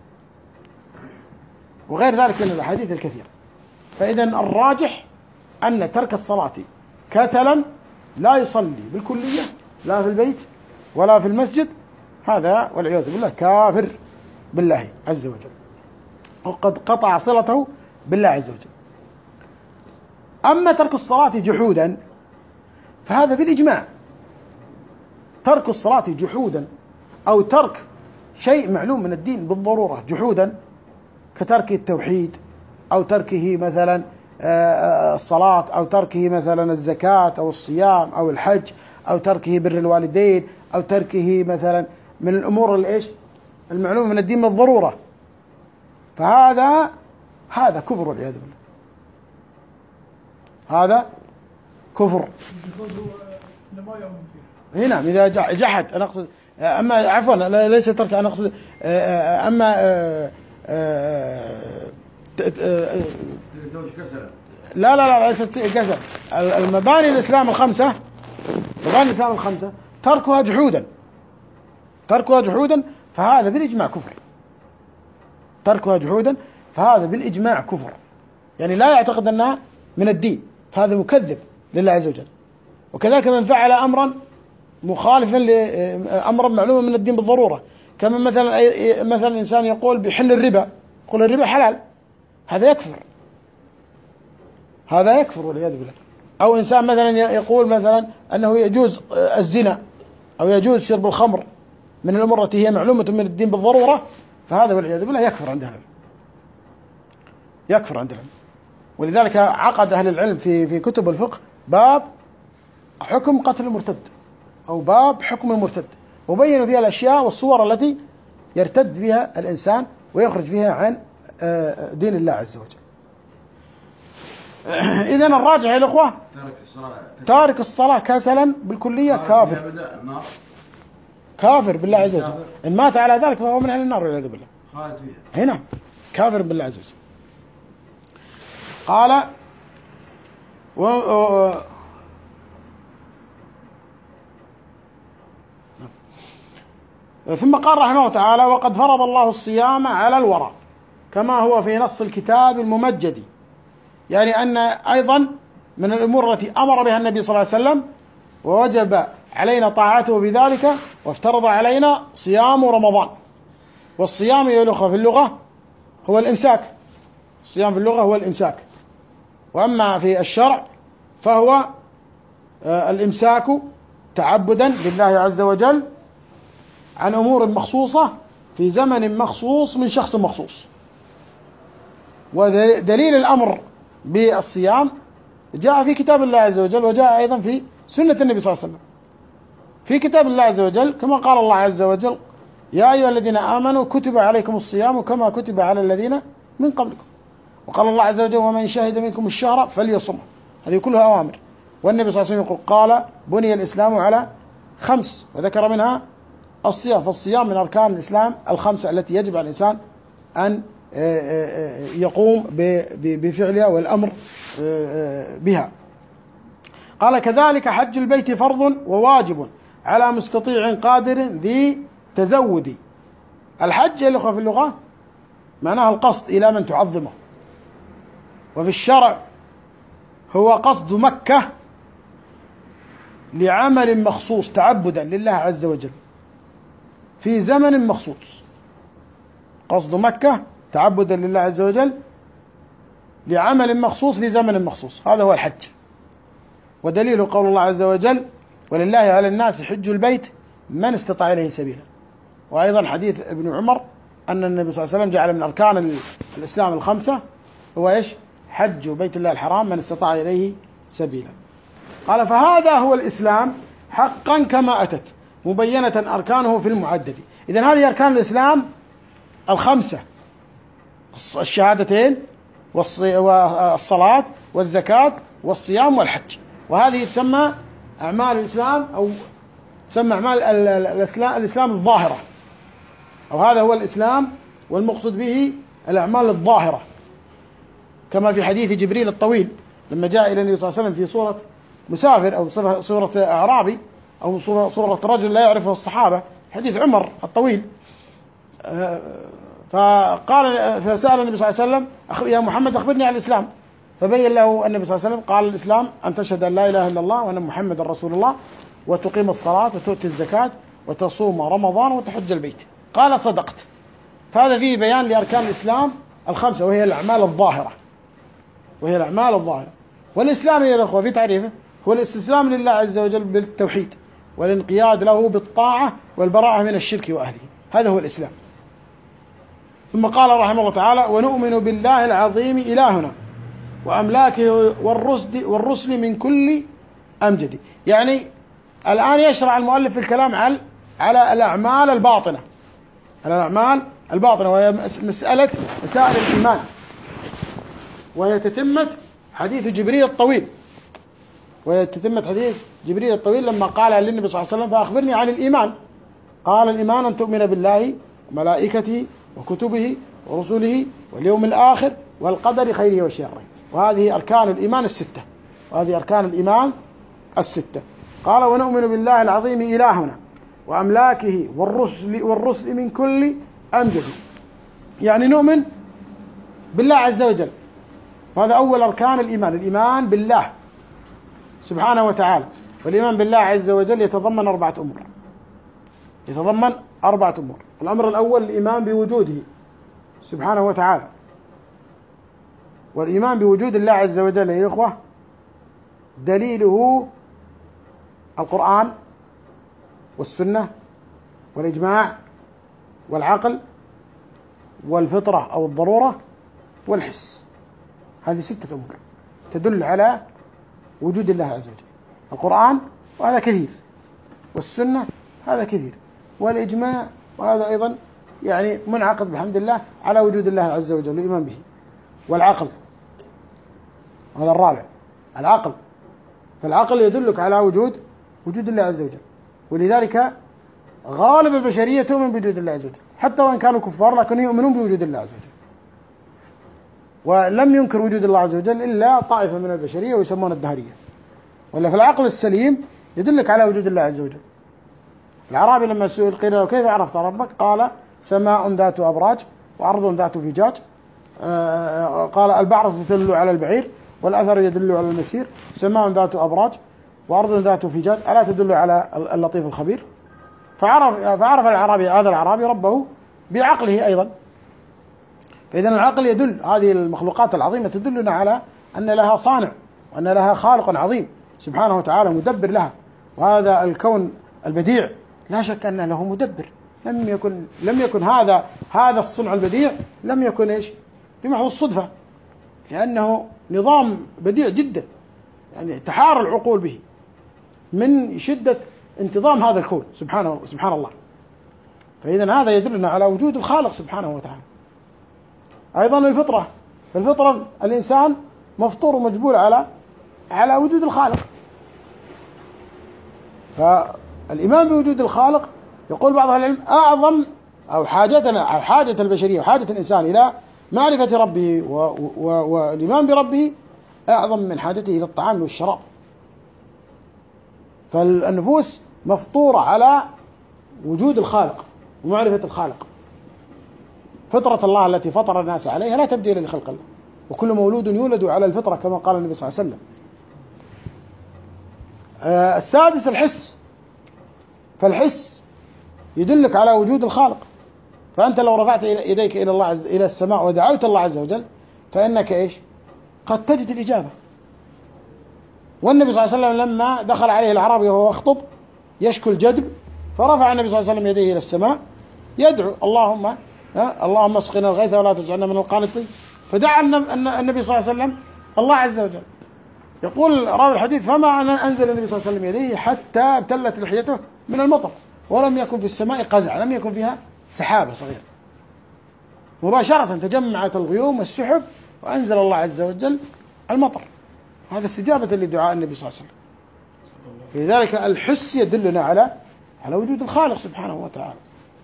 وغير ذلك من الأحاديث الكثيرة. فإذا الراجح أن ترك الصلاة كسلا لا يصلي بالكلية لا في البيت ولا في المسجد، هذا والعياذ بالله كافر بالله عز وجل، وقد قطع صلته بالله عز وجل. أما ترك الصلاة جحودا فهذا بالإجماع. ترك الصلاة جحودا أو ترك شيء معلوم من الدين بالضرورة جحودا، كترك التوحيد أو تركه مثلا الصلاة أو تركه مثلا الزكاة أو الصيام أو الحج أو تركه بر الوالدين أو تركه مثلا من الأمور الإيش المعلومة من الدين بالضرورة، فهذا هذا كفر والعياذ بالله، هذا كفر. هنا إذا جحد أنا أقصد، أما عفوا ليس ترك، أنا أقصد أما لا لا لا ليست كسر. المباني الإسلام الخمسة، مباني الإسلام الخمسة تركها جحودا، تركها جحودا فهذا بالإجماع كفر، تركها جحودا فهذا بالإجماع كفر، يعني لا يعتقد أنها من الدين فهذا مكذب لله عز وجل. وكذلك من فعل أمرا مخالفا لأمر معلوم من الدين بالضرورة، كما مثلا مثلا إنسان يقول بحل الربا، يقول الربا حلال، هذا يكفر، هذا يكفر والعياذ بالله. أو إنسان مثلا يقول مثلا أنه يجوز الزنا أو يجوز شرب الخمر من الأمور التي هي معلومة من الدين بالضرورة، فهذا والعياذ بالله يكفر عند أهل العلم، يكفر عند العلم. ولذلك عقد أهل العلم في في كتب الفقه باب حكم قتل المرتد أو باب حكم المرتد، وبينوا فيها الأشياء والصور التي يرتد فيها الإنسان ويخرج فيها عن دين الله عز وجل. إذن الراجح يا الأخوة تارك الصلاة كسلا بالكلية كافر، كافر بالله عز وجل، إن مات على ذلك فهو من أهل النار والعياذ بالله، هنا كافر بالله عز وجل. قال و... و... ثم قال رحمه الله تعالى: وقد فرض الله الصيام على الورى كما هو في نص الكتاب الممجد، يعني أن أيضا من الأمور التي أمر بها النبي صلى الله عليه وسلم ووجب علينا طاعته بذلك وافترض علينا صيام رمضان. والصيام يا الأخوة في اللغة هو الإمساك، الصيام في اللغة هو الإمساك، وأما في الشرع فهو الإمساك تعبدا لله عز وجل عن أمور مخصوصة في زمن مخصوص من شخص مخصوص. ودليل الأمر بالصيام جاء في كتاب الله عز وجل، وجاء أيضا في سنة النبي صلى الله عليه وسلم. في كتاب الله عز وجل كما قال الله عز وجل: يا أيها الذين آمنوا كتب عليكم الصيام كما كتب على الذين من قبلكم. وقال الله عز وجل: ومن شهد منكم الشهر فليصمه. هذه كلها أوامر. والنبي صلى الله عليه وسلم يقول: قال بني الإسلام على خمس، وذكر منها الصيام. فالصيام من أركان الإسلام الخمسة التي يجب على الإنسان أن يقوم بفعلها والأمر بها. قال: كذلك حج البيت فرض وواجب على مستطيع قادر ذي تزود. الحج يا الأخوة في اللغة معناها القصد إلى من تعظمه، وفي الشرع هو قصد مكة لعمل مخصوص تعبدا لله عز وجل في زمن مخصوص. قصد مكة تعبدا لله عز وجل لعمل مخصوص في زمن مخصوص، هذا هو الحج. ودليل قول الله عز وجل: ولله على الناس حج البيت من استطاع إليه سبيلا. وأيضا حديث ابن عمر أن النبي صلى الله عليه وسلم جعل من أركان الإسلام الخمسة هو إيش؟ حج بيت الله الحرام من استطاع إليه سبيلا. قال: فهذا هو الإسلام حقا كما أتت مبينة أركانه في المعدد. إذن هذه أركان الإسلام الخمسة: الشهادتين والصلاة والزكاة والصيام والحج. وهذه تسمى أعمال الإسلام، أو تسمى أعمال الإسلام الظاهرة، أو هذا هو الإسلام، والمقصود به الأعمال الظاهرة، كما في حديث جبريل الطويل لما جاء إلى النبي صلى الله عليه وسلم في صورة مسافر أو صورة أعرابي أو صورة رجل لا يعرفه الصحابة، حديث عمر الطويل. فقال فسأل النبي صلى الله عليه وسلم: يا محمد أخبرني عن الإسلام. فبين له النبي صلى الله عليه وسلم قال: الإسلام أن تشهد أن لا إله إلا الله وأن محمد رسول الله، وتقيم الصلاة وتؤتي الزكاة وتصوم رمضان وتحج البيت. قال: صدقت. فهذا فيه بيان لأركان الإسلام الخمسة، وهي الأعمال الظاهرة، وهي الأعمال الظاهرة. والإسلام يا الأخوة في تعريفه هو الاستسلام لله عز وجل بالتوحيد والانقياد له بالطاعة والبراءة من الشرك وأهله، هذا هو الإسلام. ثم قال رحمه الله تعالى: ونؤمن بالله العظيم إلهنا وأملاكه والرسل, والرسل من كل أمجد. يعني الآن يشرع المؤلف في الكلام على على الأعمال الباطنة، على الأعمال الباطنة، وهي مسألة مسائل الإيمان، وهي تتمة حديث جبريل الطويل، وهي تتمة حديث جبريل الطويل لما قال للنبي صلى الله عليه وسلم: فأخبرني عن الإيمان. قال: الإيمان أن تؤمن بالله وملائكته وكتبه ورسله واليوم الآخر والقدر خيره وشره. وهذه أركان الإيمان الستة، وهذه أركان الإيمان الستة. قال: ونؤمن بالله العظيم إلهنا وأملاكه والرسل, والرسل من كل أمجد. يعني نؤمن بالله عز وجل، وهذا أول أركان الإيمان، الإيمان بالله سبحانه وتعالى. والإيمان بالله عز وجل يتضمن أربعة أمور، يتضمن أربعة أمور. الأمر الأول الإيمان بوجوده سبحانه وتعالى، والإيمان بوجود الله عز وجل يا إخوة دليله القرآن والسنة والإجماع والعقل والفطرة أو الضرورة والحس. هذه ستة أمور تدل على وجود الله عز وجل. القرآن وهذا كثير، والسنة هذا كثير، والإجماع وهذا أيضا يعني منعقد بحمد الله على وجود الله عز وجل والإيمان به. والعقل هذا الرابع، العقل، فالعقل يدلك على وجود وجود الله عز وجل. ولذلك غالب البشرية تؤمن بوجود الله عز وجل، حتى وإن كانوا كفار لكن يؤمنون بوجود الله عز وجل. ولم ينكر وجود الله عز وجل إلا طائفة من البشرية ويسمون الدهرية. ولا في العقل السليم يدلك على وجود الله عز وجل. الأعرابي لما سئل قيل له: كيف عرفت ربك؟ قال: سماء ذات أبراج وأرض ذات فجاج. آه قال: البعرة تدل على البعير والأثر يدل على المسير. سماء ذات أبراج وأرض ذات فجاج ألا تدل على اللطيف الخبير؟ فعرف, فعرف الأعرابي هذا الأعرابي ربه بعقله أيضا. فإذا العقل يدل، هذه المخلوقات العظيمة تدلنا على أن لها صانع وأن لها خالق عظيم سبحانه وتعالى مدبر لها. وهذا الكون البديع لا شك أن له مدبر. لم يكن لم يكن هذا هذا الصنع البديع لم يكن ايش؟ بمحض الصدفة، لأنه نظام بديع جدا، يعني تحار العقول به من شدة انتظام هذا الكون سبحانه سبحان الله. فإذا هذا يدلنا على وجود الخالق سبحانه وتعالى. أيضا الفطرة، الفطرة الإنسان مفطور ومجبول على على وجود الخالق. فالإيمان بوجود الخالق يقول بعض أهل العلم أعظم أو حاجتنا أو حاجة البشرية وحاجة الإنسان إلى معرفة ربه والإيمان بربه أعظم من حاجته إلى الطعام والشراب. فالنفوس مفطورة على وجود الخالق ومعرفة الخالق. فطرة الله التي فطر الناس عليها لا تبديل لخلق الله، وكل مولود يولد على الفطرة كما قال النبي صلى الله عليه وسلم. آه السادس الحس، فالحس يدلك على وجود الخالق. فأنت لو رفعت يديك إلى الله عز إلى السماء ودعوت الله عز وجل فإنك إيش؟ قد تجد الإجابة. والنبي صلى الله عليه وسلم لما دخل عليه الأعرابي وهو يخطب يشكو الجدب، فرفع النبي صلى الله عليه وسلم يديه إلى السماء يدعو: اللهم اللهم اسقنا الغيث ولا تجعلنا من القانطين. فدعا النبي صلى الله عليه وسلم الله عز وجل. يقول راوي الحديث: فما أنزل النبي صلى الله عليه وسلم يديه حتى ابتلت لحيته من المطر، ولم يكن في السماء قزع، لم يكن فيها سحابة صغيرة. مباشرة تجمعت الغيوم والسحب وأنزل الله عز وجل المطر. هذا استجابة لدعاء النبي صلى الله عليه وسلم. لذلك الحس يدلنا على على وجود الخالق سبحانه وتعالى.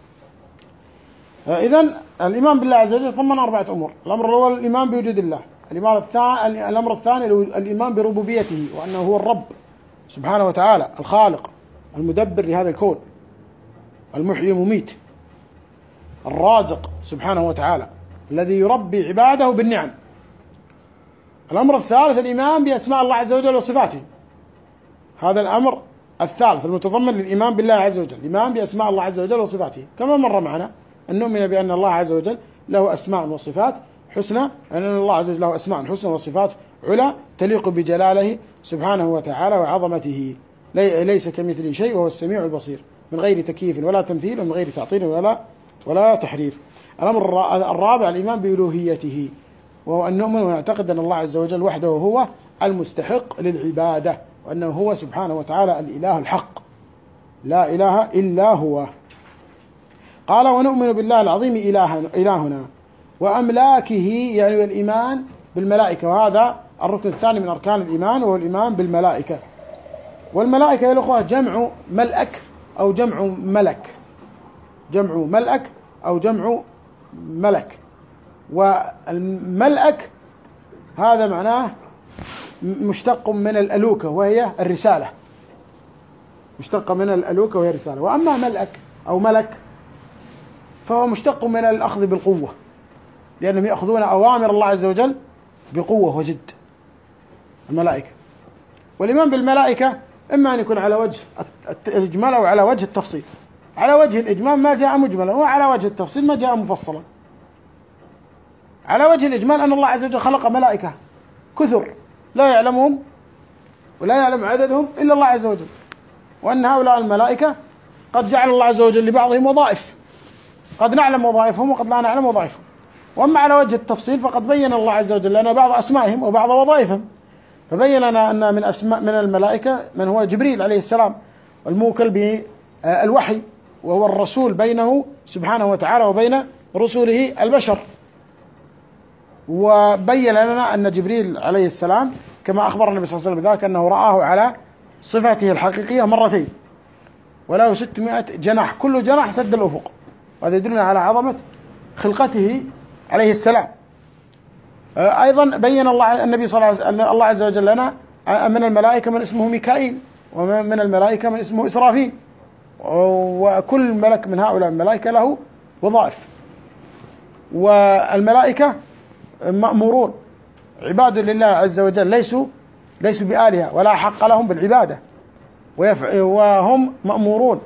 إذن الإيمان بالله عز وجل ضمن أربعة أمور. الأمر الأول الإيمان بوجود الله. الإيمان الثاني الأمر الثاني الإيمان بربوبيته، وأنه هو الرب سبحانه وتعالى الخالق المدبر لهذا الكون، المحيي المميت، الرازق سبحانه وتعالى الذي يربي عباده بالنعم. الأمر الثالث الإيمان بأسماء الله عز وجل وصفاته. هذا الأمر الثالث المتضمن للإيمان بالله عز وجل، الإيمان بأسماء الله عز وجل وصفاته. كما مر معنا أن نؤمن بأن الله عز وجل له أسماء وصفات حسنى، أن الله عز وجل له أسماء حسنى وصفات علا تليق بجلاله سبحانه وتعالى وعظمته، ليس كمثله شيء وهو السميع البصير، من غير تكييف ولا تمثيل ومن غير تعطيل ولا ولا تحريف. الأمر الرابع الإيمان بألوهيته، وهو أن نؤمن ونعتقد أن الله عز وجل وحده هو المستحق للعبادة، وأنه هو سبحانه وتعالى الإله الحق لا إله إلا هو. قال ونؤمن بالله العظيم إلهنا وأملاكه، يعني الإيمان بالملائكة، وهذا الركن الثاني من أركان الإيمان، وهو الإيمان بالملائكة. والملائكة يا الأخوة جمع ملأك أو جمع ملك، جمع ملأك أو جمع ملك. والملأك هذا معناه مشتق من الألوكة وهي الرسالة، مشتق من الألوكة وهي الرسالة. وأما ملأك أو ملك فهو مشتق من الأخذ بالقوة، لأنهم يأخذون أوامر الله عز وجل بقوة وجد، الملائكة. والإيمان بالملائكة إما أن يكون على وجه الإجمال أو على وجه التفصيل. على وجه الإجمال ما جاء مجملا، وعلى وجه التفصيل ما جاء مفصلا. على وجه الإجمال أن الله عز وجل خلق ملائكة كثر لا يعلمهم ولا يعلم عددهم إلا الله عز وجل، وأن هؤلاء الملائكة قد جعل الله عز وجل لبعضهم وظائف، قد نعلم وظائفهم وقد لا نعلم وظائفهم. وأما على وجه التفصيل فقد بين الله عز وجل لنا بعض أسمائهم وبعض وظائفهم، فبين لنا أن من أسماء من الملائكة من هو جبريل عليه السلام الموكل بالوحي، وهو الرسول بينه سبحانه وتعالى وبين رسله البشر. وبين لنا أن جبريل عليه السلام كما أخبر النبي صلى الله عليه وسلم بذلك أنه رآه على صفاته الحقيقية مرتين، وله ستمائة جناح، كل جناح سد الأفق، وهذا يدلنا على عظمة خلقته عليه السلام. أيضا بين الله النبي صلى الله عليه وسلم الله عز وجل لنا من الملائكة من اسمه ميكائيل، ومن الملائكة من اسمه إسرافيل، وكل ملك من هؤلاء الملائكة له وظائف. والملائكة مأمورون عباد لله عز وجل، ليسوا ليسوا بآلهة ولا حق لهم بالعبادة، وهم مأمورون،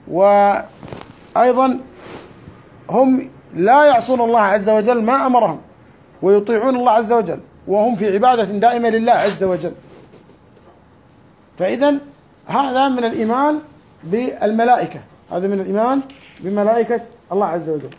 وأيضا هم لا يعصون الله عز وجل ما أمرهم، ويطيعون الله عز وجل، وهم في عبادة دائمة لله عز وجل. فإذا هذا من الإيمان بالملائكة، هذا من الإيمان بملائكة الله عز وجل.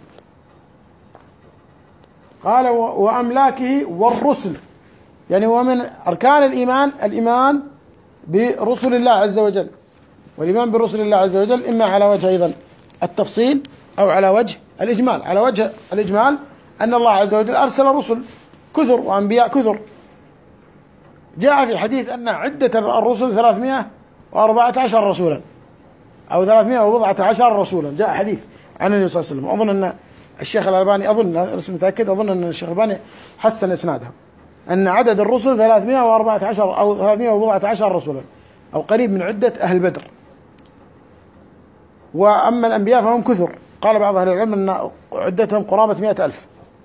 قال وأملاكه والرسل، يعني ومن أركان الإيمان الإيمان برسل الله عز وجل. والإيمان برسل الله عز وجل إما على وجه أيضا التفصيل أو على وجه الإجمال. على وجه الإجمال أن الله عز وجل أرسل رسل كثر وأنبياء كثر. جاء في حديث أن عدة الرسل ثلاثمائة وأربعة عشر رسولا أو ثلاثمائة وبضعة عشر رسولا، جاء حديث عن النبي صلى الله عليه وسلم. أظن أن الشيخ الألباني، أظن لست متأكد، أظن أن الشيخ الألباني حسن إسناده، أن عدد الرسل ثلاثمائة وأربعة عشر أو ثلاثمائة وبضعة عشر رسولا، أو قريب من عدة أهل بدر. وأما الأنبياء فهم كثر، قال بعض أهل العلم أن عدتهم قرابة مئة ألف.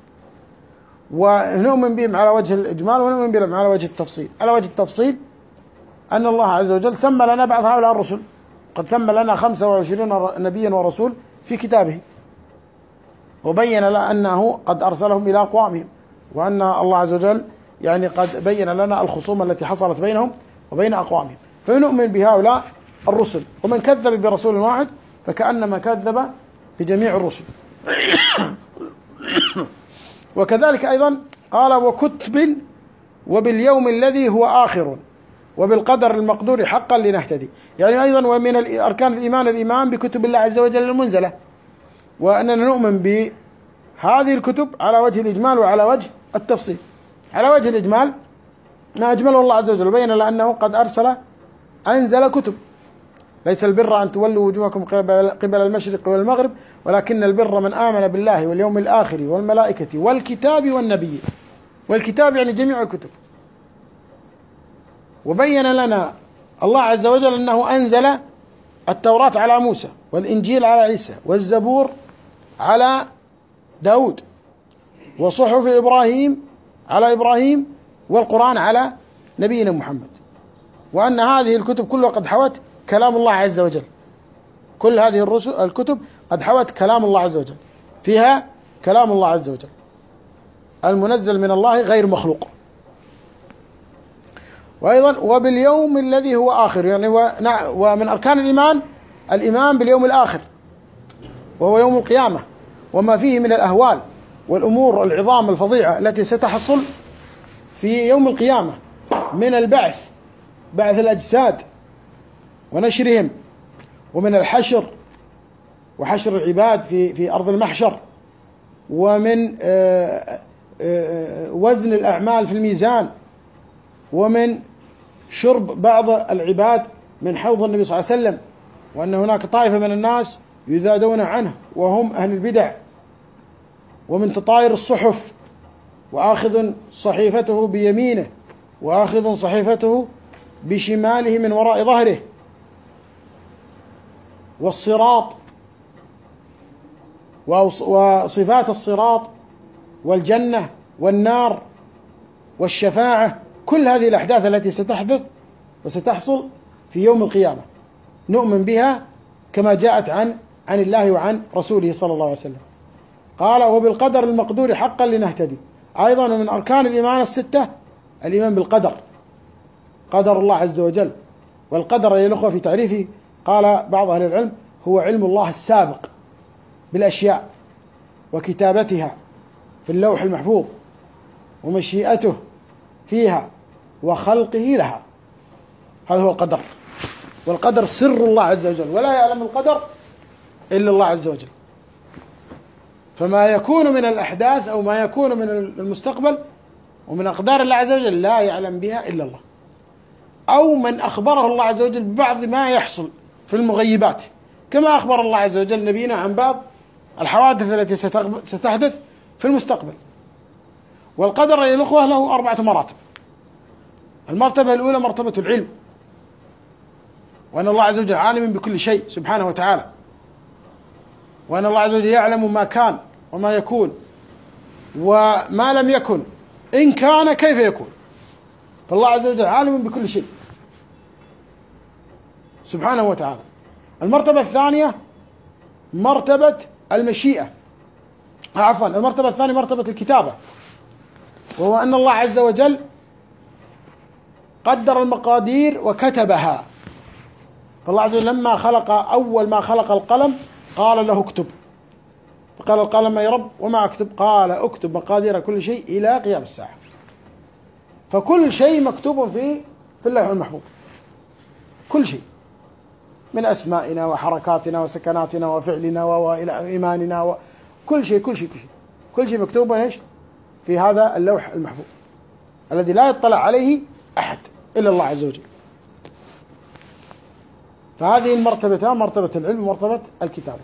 ونؤمن بهم على وجه الإجمال ونؤمن بهم على وجه التفصيل. على وجه التفصيل أن الله عز وجل سمى لنا بعض هؤلاء الرسل، قد سمى لنا خمسة وعشرين نبيا ورسول في كتابه، وبين لنا أنه قد أرسلهم إلى أقوامهم، وأن الله عز وجل يعني قد بين لنا الخصومة التي حصلت بينهم وبين أقوامهم. فنؤمن بهؤلاء الرسل، ومن كذب برسول واحد فكأنما كذب بجميع الرسل. وكذلك أيضا قال وكتب وباليوم الذي هو آخر وبالقدر المقدور حقا لنهتدي، يعني أيضا ومن أركان الإيمان الإيمان بكتب الله عز وجل المنزلة، وأننا نؤمن بهذه الكتب على وجه الإجمال وعلى وجه التفصيل. على وجه الإجمال ما أجمله الله عز وجل، بين لأنه قد أرسل أنزل كتب. ليس البر أن تولوا وجوهكم قبل المشرق والمغرب ولكن البر من آمن بالله واليوم الآخر والملائكة والكتاب والنبي. والكتاب يعني جميع الكتب. وبين لنا الله عز وجل أنه أنزل التوراة على موسى، والإنجيل على عيسى، والزبور على داود، وصحف إبراهيم على إبراهيم، والقرآن على نبينا محمد. وأن هذه الكتب كلها قد حوت كلام الله عز وجل، كل هذه الرسل الكتب قد حوت كلام الله عز وجل، فيها كلام الله عز وجل المنزل من الله غير مخلوق. وأيضا وباليوم الذي هو آخر، يعني ومن أركان الإيمان الإيمان باليوم الآخر، وهو يوم القيامة وما فيه من الأهوال والأمور العظام الفظيعة التي ستحصل في يوم القيامة من البعث، بعث الأجساد ونشرهم، ومن الحشر وحشر العباد في في أرض المحشر، ومن وزن الأعمال في الميزان، ومن شرب بعض العباد من حوض النبي صلى الله عليه وسلم، وأن هناك طائفة من الناس يذادون عنه وهم أهل البدع، ومن تطاير الصحف وآخذ صحيفته بيمينه وآخذ صحيفته بشماله من وراء ظهره، والصراط وصفات الصراط والجنة والنار والشفاعة، كل هذه الأحداث التي ستحدث وستحصل في يوم القيامة نؤمن بها كما جاءت عن عن الله وعن رسوله صلى الله عليه وسلم. قال وبالقدر المقدور حقا لنهتدي. أيضا من أركان الإيمان الستة الإيمان بالقدر، قدر الله عز وجل. والقدر أيها الأخوة في تعريفه قال بعض أهل العلم هو علم الله السابق بالأشياء وكتابتها في اللوح المحفوظ ومشيئته فيها وخلقه لها، هذا هو القدر. والقدر سر الله عز وجل، ولا يعلم القدر إلا الله عز وجل. فما يكون من الأحداث أو ما يكون من المستقبل ومن أقدار الله عز وجل لا يعلم بها إلا الله، أو من أخبره الله عز وجل ببعض ما يحصل في المغيبات، كما أخبر الله عز وجل نبينا عن بعض الحوادث التي ستحدث في المستقبل. والقدر أيها الأخوة له أربعة مراتب. المرتبة الأولى مرتبة العلم، وأن الله عز وجل عالم بكل شيء سبحانه وتعالى، وأن الله عز وجل يعلم ما كان وما يكون وما لم يكن إن كان كيف يكون، فالله عز وجل عالم بكل شيء سبحانه وتعالى. المرتبة الثانية مرتبة المشيئة، عفوا المرتبة الثانية مرتبة الكتابة، وهو أن الله عز وجل قدر المقادير وكتبها. فالله عز وجل لما خلق أول ما خلق القلم قال له اكتب، فقال القلم يا رب وما أكتب؟ قال اكتب مقادير كل شيء إلى قيام الساعة. فكل شيء مكتوب في في اللوح المحفوظ، كل شيء من أسمائنا وحركاتنا وسكناتنا وفعلنا وإيماننا وكل شيء كل شيء كل شيء كل شيء مكتوب ايش في هذا اللوح المحفوظ الذي لا يطلع عليه أحد إلا الله عز وجل. فهذه المرتبتان، مرتبة العلم ومرتبة الكتابة.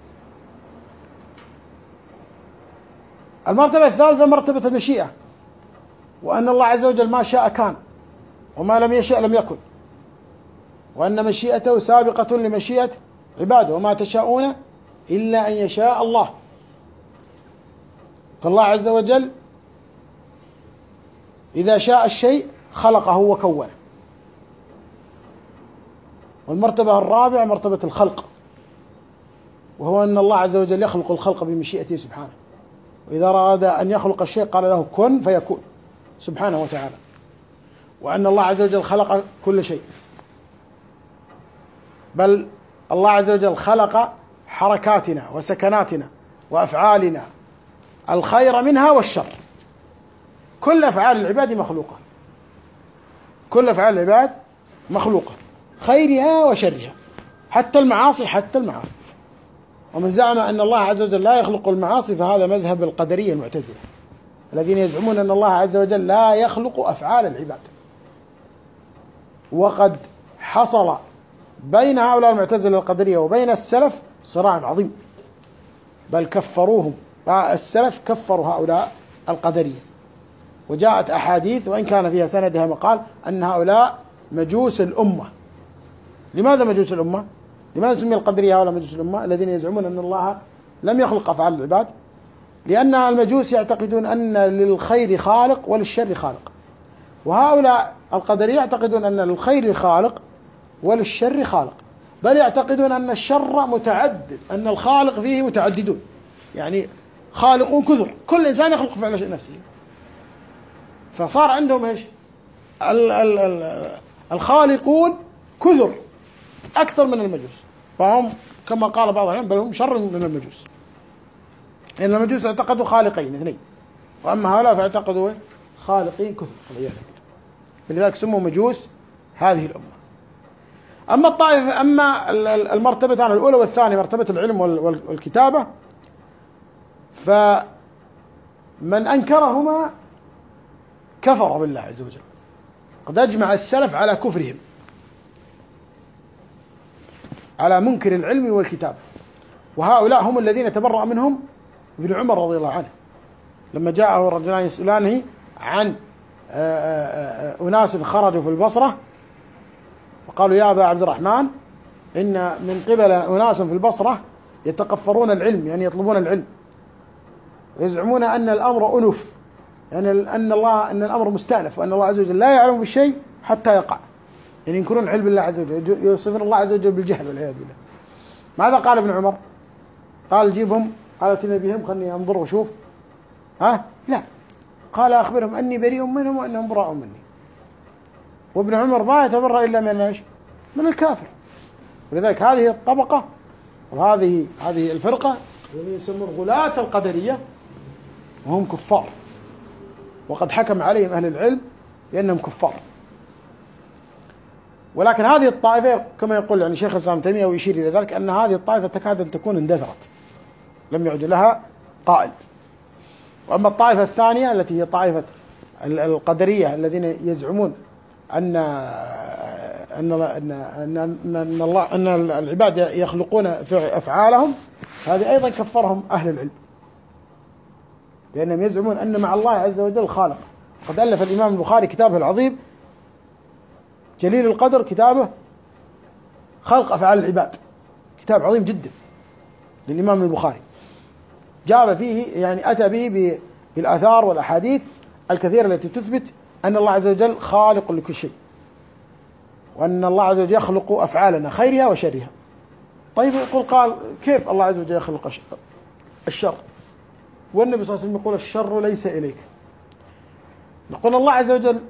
المرتبة الثالثة مرتبة المشيئة، وأن الله عز وجل ما شاء كان وما لم يشاء لم يكن، وأن مشيئته سابقة لمشيئة عباده، وما تشاءون إلا أن يشاء الله. فالله عز وجل إذا شاء الشيء خلقه وكونه. والمرتبة الرابعة مرتبة الخلق، وهو أن الله عز وجل يخلق الخلق بمشيئته سبحانه، وإذا أراد أن يخلق الشيء قال له كن فيكون سبحانه وتعالى. وأن الله عز وجل خلق كل شيء، بل الله عز وجل خلق حركاتنا وسكناتنا وأفعالنا، الخير منها والشر. كل أفعال العباد مخلوقة، كل أفعال العباد مخلوقة، خيرها وشرها، حتى المعاصي حتى المعاصي. ومن زعم أن الله عز وجل لا يخلق المعاصي فهذا مذهب القدرية المعتزلة، الذين يزعمون أن الله عز وجل لا يخلق أفعال العباد. وقد حصل بين هؤلاء المعتزلة القدرية وبين السلف صراع عظيم، بل كفروهم، السلف كفروا هؤلاء القدرية، وجاءت أحاديث وإن كان فيها سندها مقال أن هؤلاء مجوس الأمة. لماذا مجوس الأمة؟ لماذا سمي القدرية هؤلاء مجوس الأمة الذين يزعمون أن الله لم يخلق أفعال العباد؟ لأن المجوس يعتقدون أن للخير خالق وللشر خالق، وهؤلاء القدرية يعتقدون أن للخير خالق وللشر خالق، بل يعتقدون أن الشر متعدد، أن الخالق فيه متعددون، يعني خالقون كثر، كل إنسان يخلق فعل نفسه. فصار عندهم إيش؟ ال ال ال الخالقون كثر أكثر من المجوس، فهم كما قال بعض العلماء بل هم شر من المجوس، لأن المجوس اعتقدوا خالقين اثنين، وأما هؤلاء فاعتقدوا خالقين كثر، لذلك سموا مجوس هذه الأمة. أما الطائفة أما المرتبتان الأولى والثانية مرتبة العلم والكتابة، فمن أنكرهما كفر بالله عز وجل. قد أجمع السلف على كفرهم، على منكر العلم والكتابة، وهؤلاء هم الذين تبرأ منهم ابن عمر رضي الله عنه لما جاءه رجلان يسألانه عن أناس خرجوا في البصرة فقالوا يا أبا عبد الرحمن إن من قبل أناس في البصرة يتقفرون العلم، يعني يطلبون العلم، ويزعمون أن الأمر أنف، يعني أن الله أن الأمر مستأنف، وأن الله عز وجل لا يعلم بالشيء حتى يقع، يعني ينكرون علم الله عز وجل، يوصفون الله عز وجل بالجهل والعياذ بالله. ماذا قال ابن عمر؟ قال جيبهم، قال اتنا بهم خلني انظر واشوف. ها؟ لا، قال اخبرهم اني بريء منهم وانهم براء مني. وابن عمر ما يتبرأ الا من ايش؟ من الكافر. ولذلك هذه الطبقة وهذه هذه الفرقة اللي يسمون غلاة القدرية وهم كفار، وقد حكم عليهم اهل العلم بانهم كفار. ولكن هذه الطائفة كما يقول يعني شيخ الإسلام تيمية ويشير إلى ذلك أن هذه الطائفة تكاد أن تكون اندثرت، لم يعد لها قائل. وأما الطائفة الثانية التي هي طائفة القدرية الذين يزعمون أن أن أن أن أن الله أن العباد يخلقون أفعالهم، هذه أيضا كفرهم أهل العلم، لأنهم يزعمون أن مع الله عز وجل خالق. قد ألف الإمام البخاري كتابه العظيم جليل القدر، كتابه خلق أفعال العباد، كتاب عظيم جدا للإمام البخاري، جاب فيه يعني أتى به بالآثار والأحاديث الكثيرة التي تثبت أن الله عز وجل خالق لكل شيء، وأن الله عز وجل يخلق أفعالنا خيرها وشرها. طيب يقول قال كيف الله عز وجل يخلق الشر والنبي صلى الله عليه وسلم يقول الشر ليس إليك؟ نقول الله عز وجل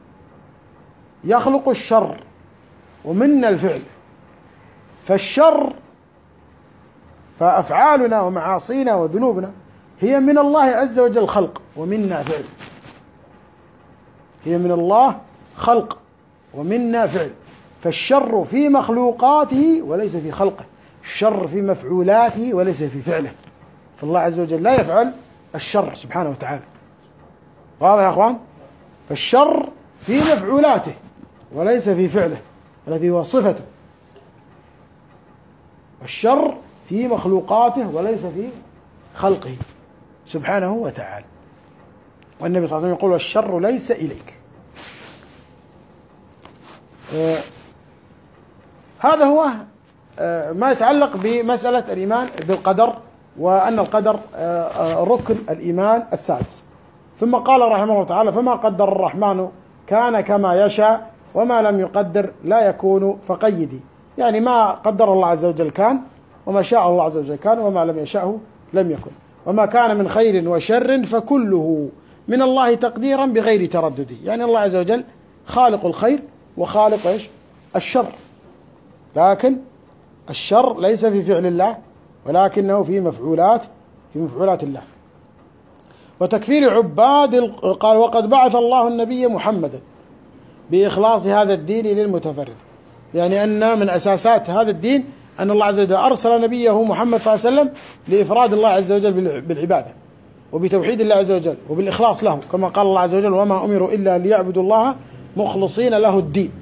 يخلق الشر ومنا الفعل، فالشر فأفعالنا ومعاصينا وذنوبنا هي من الله عز وجل خلق ومنا فعل، هي من الله خلق ومنا فعل. فالشر في مخلوقاته وليس في خلقه، الشر في مفعولاته وليس في فعله، فالله عز وجل لا يفعل الشر سبحانه وتعالى. واضح يا أخوان؟ فالشر في مفعولاته وليس في فعله الذي هو صفته، الشر في مخلوقاته وليس في خلقه سبحانه وتعالى. والنبي صلى الله عليه وسلم يقول الشر ليس إليك. آه هذا هو آه ما يتعلق بمسألة الإيمان بالقدر، وأن القدر آه آه ركن الإيمان السادس. ثم قال رحمه الله تعالى فما قدر الرحمن كان كما يشاء وما لم يقدر لا يكون فقيدي، يعني ما قدر الله عز وجل كان، وما شاء الله عز وجل كان، وما لم يشاءه لم يكن. وما كان من خير وشر فكله من الله تقديرا بغير تردد، يعني الله عز وجل خالق الخير وخالق ايش؟ الشر، لكن الشر ليس في فعل الله ولكنه في مفعولات في مفعولات الله. وتكفير عباد قال وقد بعث الله النبي محمدا بإخلاص هذا الدين للمتفرد، يعني أن من أساسات هذا الدين أن الله عز وجل أرسل نبيه محمد صلى الله عليه وسلم لإفراد الله عز وجل بالعبادة وبتوحيد الله عز وجل وبالإخلاص له، كما قال الله عز وجل وما أمروا إلا ليعبدوا الله مخلصين له الدين،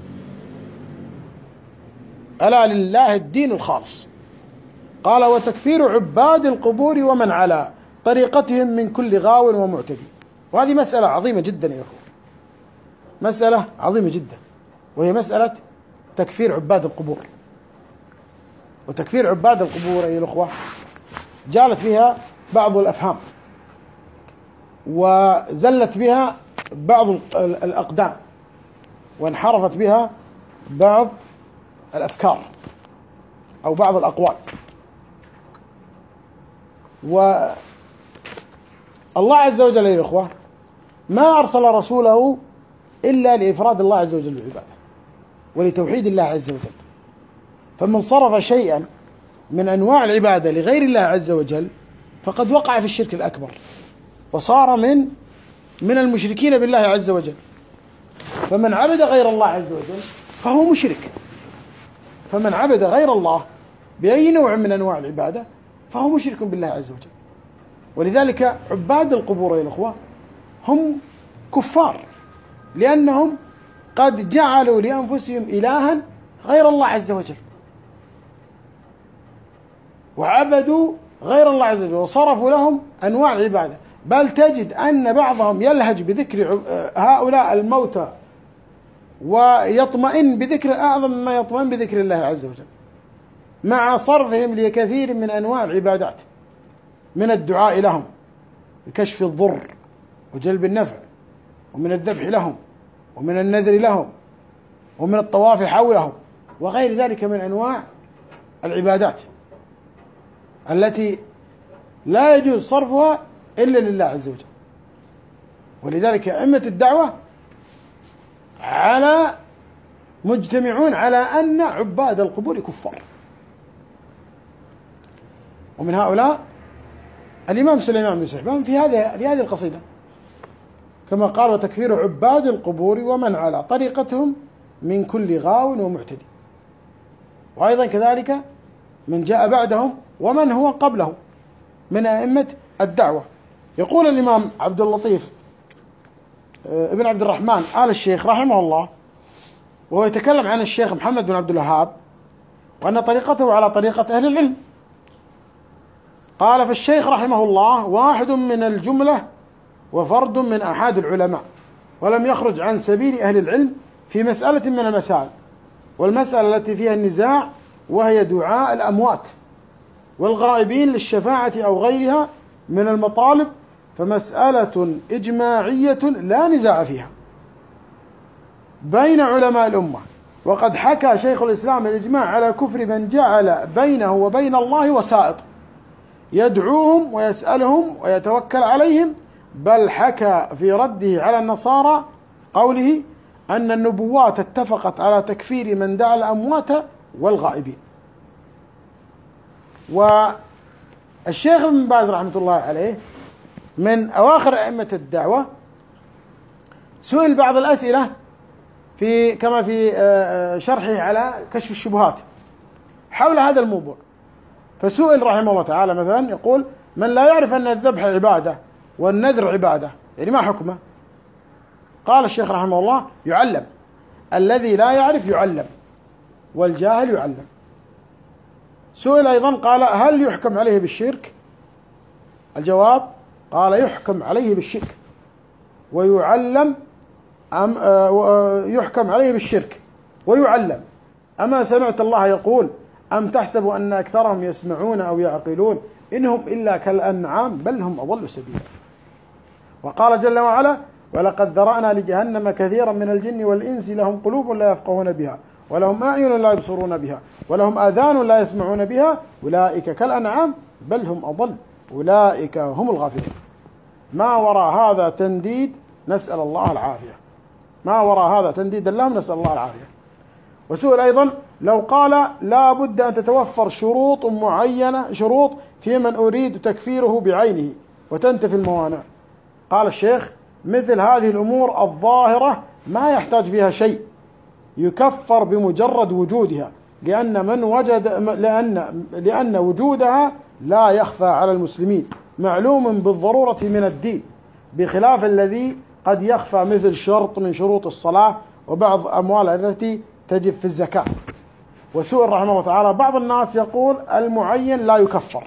ألا لله الدين الخالص. قال وتكفير عباد القبور ومن على طريقتهم من كل غاو ومعتدي. وهذه مسألة عظيمة جدا يا أخوة، مسألة عظيمة جدا، وهي مسألة تكفير عباد القبور. وتكفير عباد القبور أيها الأخوة جالت فيها بعض الأفهام وزلت بها بعض الأقدام وانحرفت بها بعض الأفكار أو بعض الأقوال. والله عز وجل يا إخوة ما أرسل رسوله إلا لإفراد الله عز وجل بالعبادة ولتوحيد الله عز وجل، فمن صرف شيئا من أنواع العبادة لغير الله عز وجل فقد وقع في الشرك الأكبر وصار من من المشركين بالله عز وجل. فمن عبد غير الله عز وجل فهو مشرك، فمن عبد غير الله بأي نوع من أنواع العبادة فهو مشرك بالله عز وجل. ولذلك عباد القبور يا الأخوة هم كفار، لأنهم قد جعلوا لأنفسهم إلها غير الله عز وجل، وعبدوا غير الله عز وجل وصرفوا لهم أنواع العبادة. بل تجد أن بعضهم يلهج بذكر هؤلاء الموتى ويطمئن بذكر أعظم مما يطمئن بذكر الله عز وجل، مع صرفهم لكثير من أنواع العبادات، من الدعاء لهم بكشف الضر وجلب النفع، ومن الذبح لهم، ومن النذر لهم، ومن الطواف حولهم، وغير ذلك من أنواع العبادات التي لا يجوز صرفها إلا لله عز وجل. ولذلك أئمة الدعوة على مجتمعون على أن عباد القبور كفار. ومن هؤلاء الإمام سليمان بن سحبان في هذه في هذه القصيدة، كما قال: وتكفير عباد القبور ومن على طريقتهم من كل غاو ومعتدي. وأيضا كذلك من جاء بعدهم ومن هو قبله من أئمة الدعوة. يقول الإمام عبد اللطيف ابن عبد الرحمن آل الشيخ رحمه الله، وهو يتكلم عن الشيخ محمد بن عبد الوهاب وأن طريقته على طريقة أهل العلم، قال: فالشيخ رحمه الله واحد من الجملة وفرد من أحد العلماء، ولم يخرج عن سبيل أهل العلم في مسألة من المسائل، والمسألة التي فيها النزاع وهي دعاء الأموات والغائبين للشفاعة أو غيرها من المطالب، فمسألة إجماعية لا نزاع فيها بين علماء الأمة. وقد حكى شيخ الإسلام الإجماع على كفر من جعل بينه وبين الله وسائط يدعوهم ويسألهم ويتوكل عليهم، بل حكى في رده على النصارى قوله أن النبوات اتفقت على تكفير من دعا الأموات والغائبين. والشيخ ابن باز رحمة الله عليه من أواخر أئمة الدعوة سئل بعض الأسئلة في كما في شرحه على كشف الشبهات حول هذا الموضوع، فسئل رحمه الله تعالى مثلا يقول: من لا يعرف أن الذبح عبادة والنذر عبادة يعني ما حكمه؟ قال الشيخ رحمه الله: يعلم. الذي لا يعرف يعلم، والجاهل يعلم. سئل أيضا قال: هل يحكم عليه بالشرك؟ الجواب: قال: يحكم عليه بالشرك ويعلم أم يحكم عليه بالشرك ويعلم. أما سمعت الله يقول: أم تحسب أن أكثرهم يسمعون أو يعقلون إنهم إلا كالأنعام بل هم أضل سبيلا. وقال جل وعلا: ولقد ذرأنا لجهنم كثيرا من الجن والإنس لهم قلوب لا يفقهون بها ولهم أعين لا يبصرون بها ولهم آذان لا يسمعون بها أولئك كالأنعام بل هم أضل أولئك هم الغافلون. ما وراء هذا تنديد، نسأل الله العافية. ما وراء هذا تنديد لهم، نسأل الله العافية. وسئل أيضا: لو قال لا بد أن تتوفر شروط معينة شروط في من أريد تكفيره بعينه وتنتفي الموانع، قال الشيخ: مثل هذه الأمور الظاهرة ما يحتاج فيها شيء، يكفر بمجرد وجودها، لأن من وجد لأن لأن وجودها لا يخفى على المسلمين، معلوم بالضرورة من الدين، بخلاف الذي قد يخفى مثل شرط من شروط الصلاة وبعض أموال التي تجب في الزكاة. وسئل رحمه الله تعالى: بعض الناس يقول المعين لا يكفر.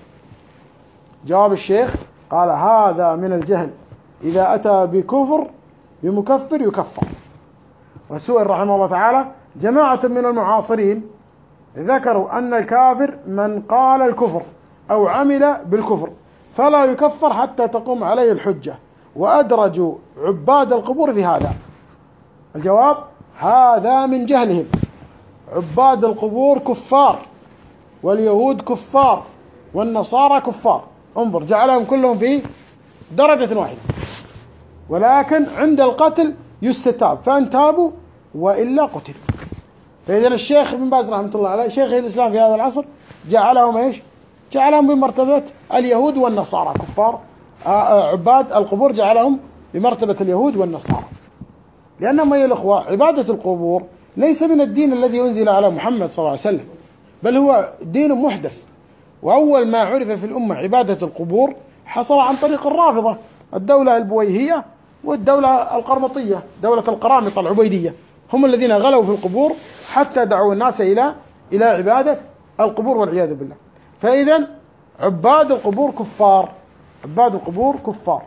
جواب الشيخ: قال: هذا من الجهل، إذا أتى بكفر بمكفر يكفر. وسئل رحمه الله تعالى: جماعة من المعاصرين ذكروا أن الكافر من قال الكفر أو عمل بالكفر فلا يكفر حتى تقوم عليه الحجة، وأدرجوا عباد القبور في هذا. الجواب: هذا من جهلهم. عباد القبور كفار، واليهود كفار، والنصارى كفار. انظر، جعلهم كلهم في درجة واحدة، ولكن عند القتل يستتاب، فإن تابوا وإلا قتلوا. فإذا الشيخ ابن باز رحمة الله عليه شيخ الإسلام في هذا العصر جعلهم إيش؟ جعلهم بمرتبة اليهود والنصارى كفار. عباد القبور جعلهم بمرتبة اليهود والنصارى، لأنهم يا الأخوة عبادة القبور ليس من الدين الذي أنزل على محمد صلى الله عليه وسلم، بل هو دين محدث. وأول ما عرف في الأمة عبادة القبور حصل عن طريق الرافضة، الدولة البويهية والدولة القرمطية، دولة القرامطة العبيدية، هم الذين غلوا في القبور حتى دعوا الناس إلى إلى عبادة القبور والعياذ بالله. فإذا عباد القبور كفار، عباد القبور كفار.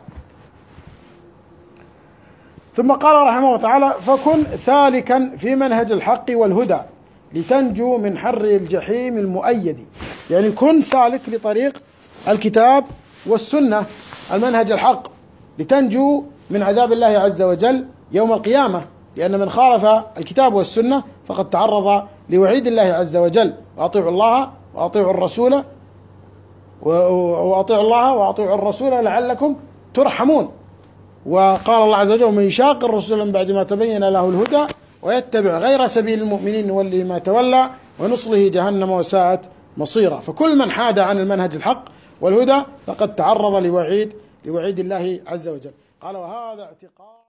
ثم قال رحمه الله تعالى: فكن سالكا في منهج الحق والهدى لتنجو من حر الجحيم المؤيد. يعني كن سالك لطريق الكتاب والسنة، المنهج الحق، لتنجو من عذاب الله عز وجل يوم القيامة، لأن من خالف الكتاب والسنة فقد تعرض لوعيد الله عز وجل: وأطيعوا الله وأطيعوا الرسول وأطيعوا الله وأطيعوا الرسول لعلكم ترحمون. وقال الله عز وجل: ومن يشاق الرسول من بعد ما تبين له الهدى ويتبع غير سبيل المؤمنين نوله ما تولى ونصله جهنم وساءت مصيرا. فكل من حاد عن المنهج الحق والهدى فقد تعرض لوعيد لوعيد الله عز وجل. قال: وهذا اعتقاد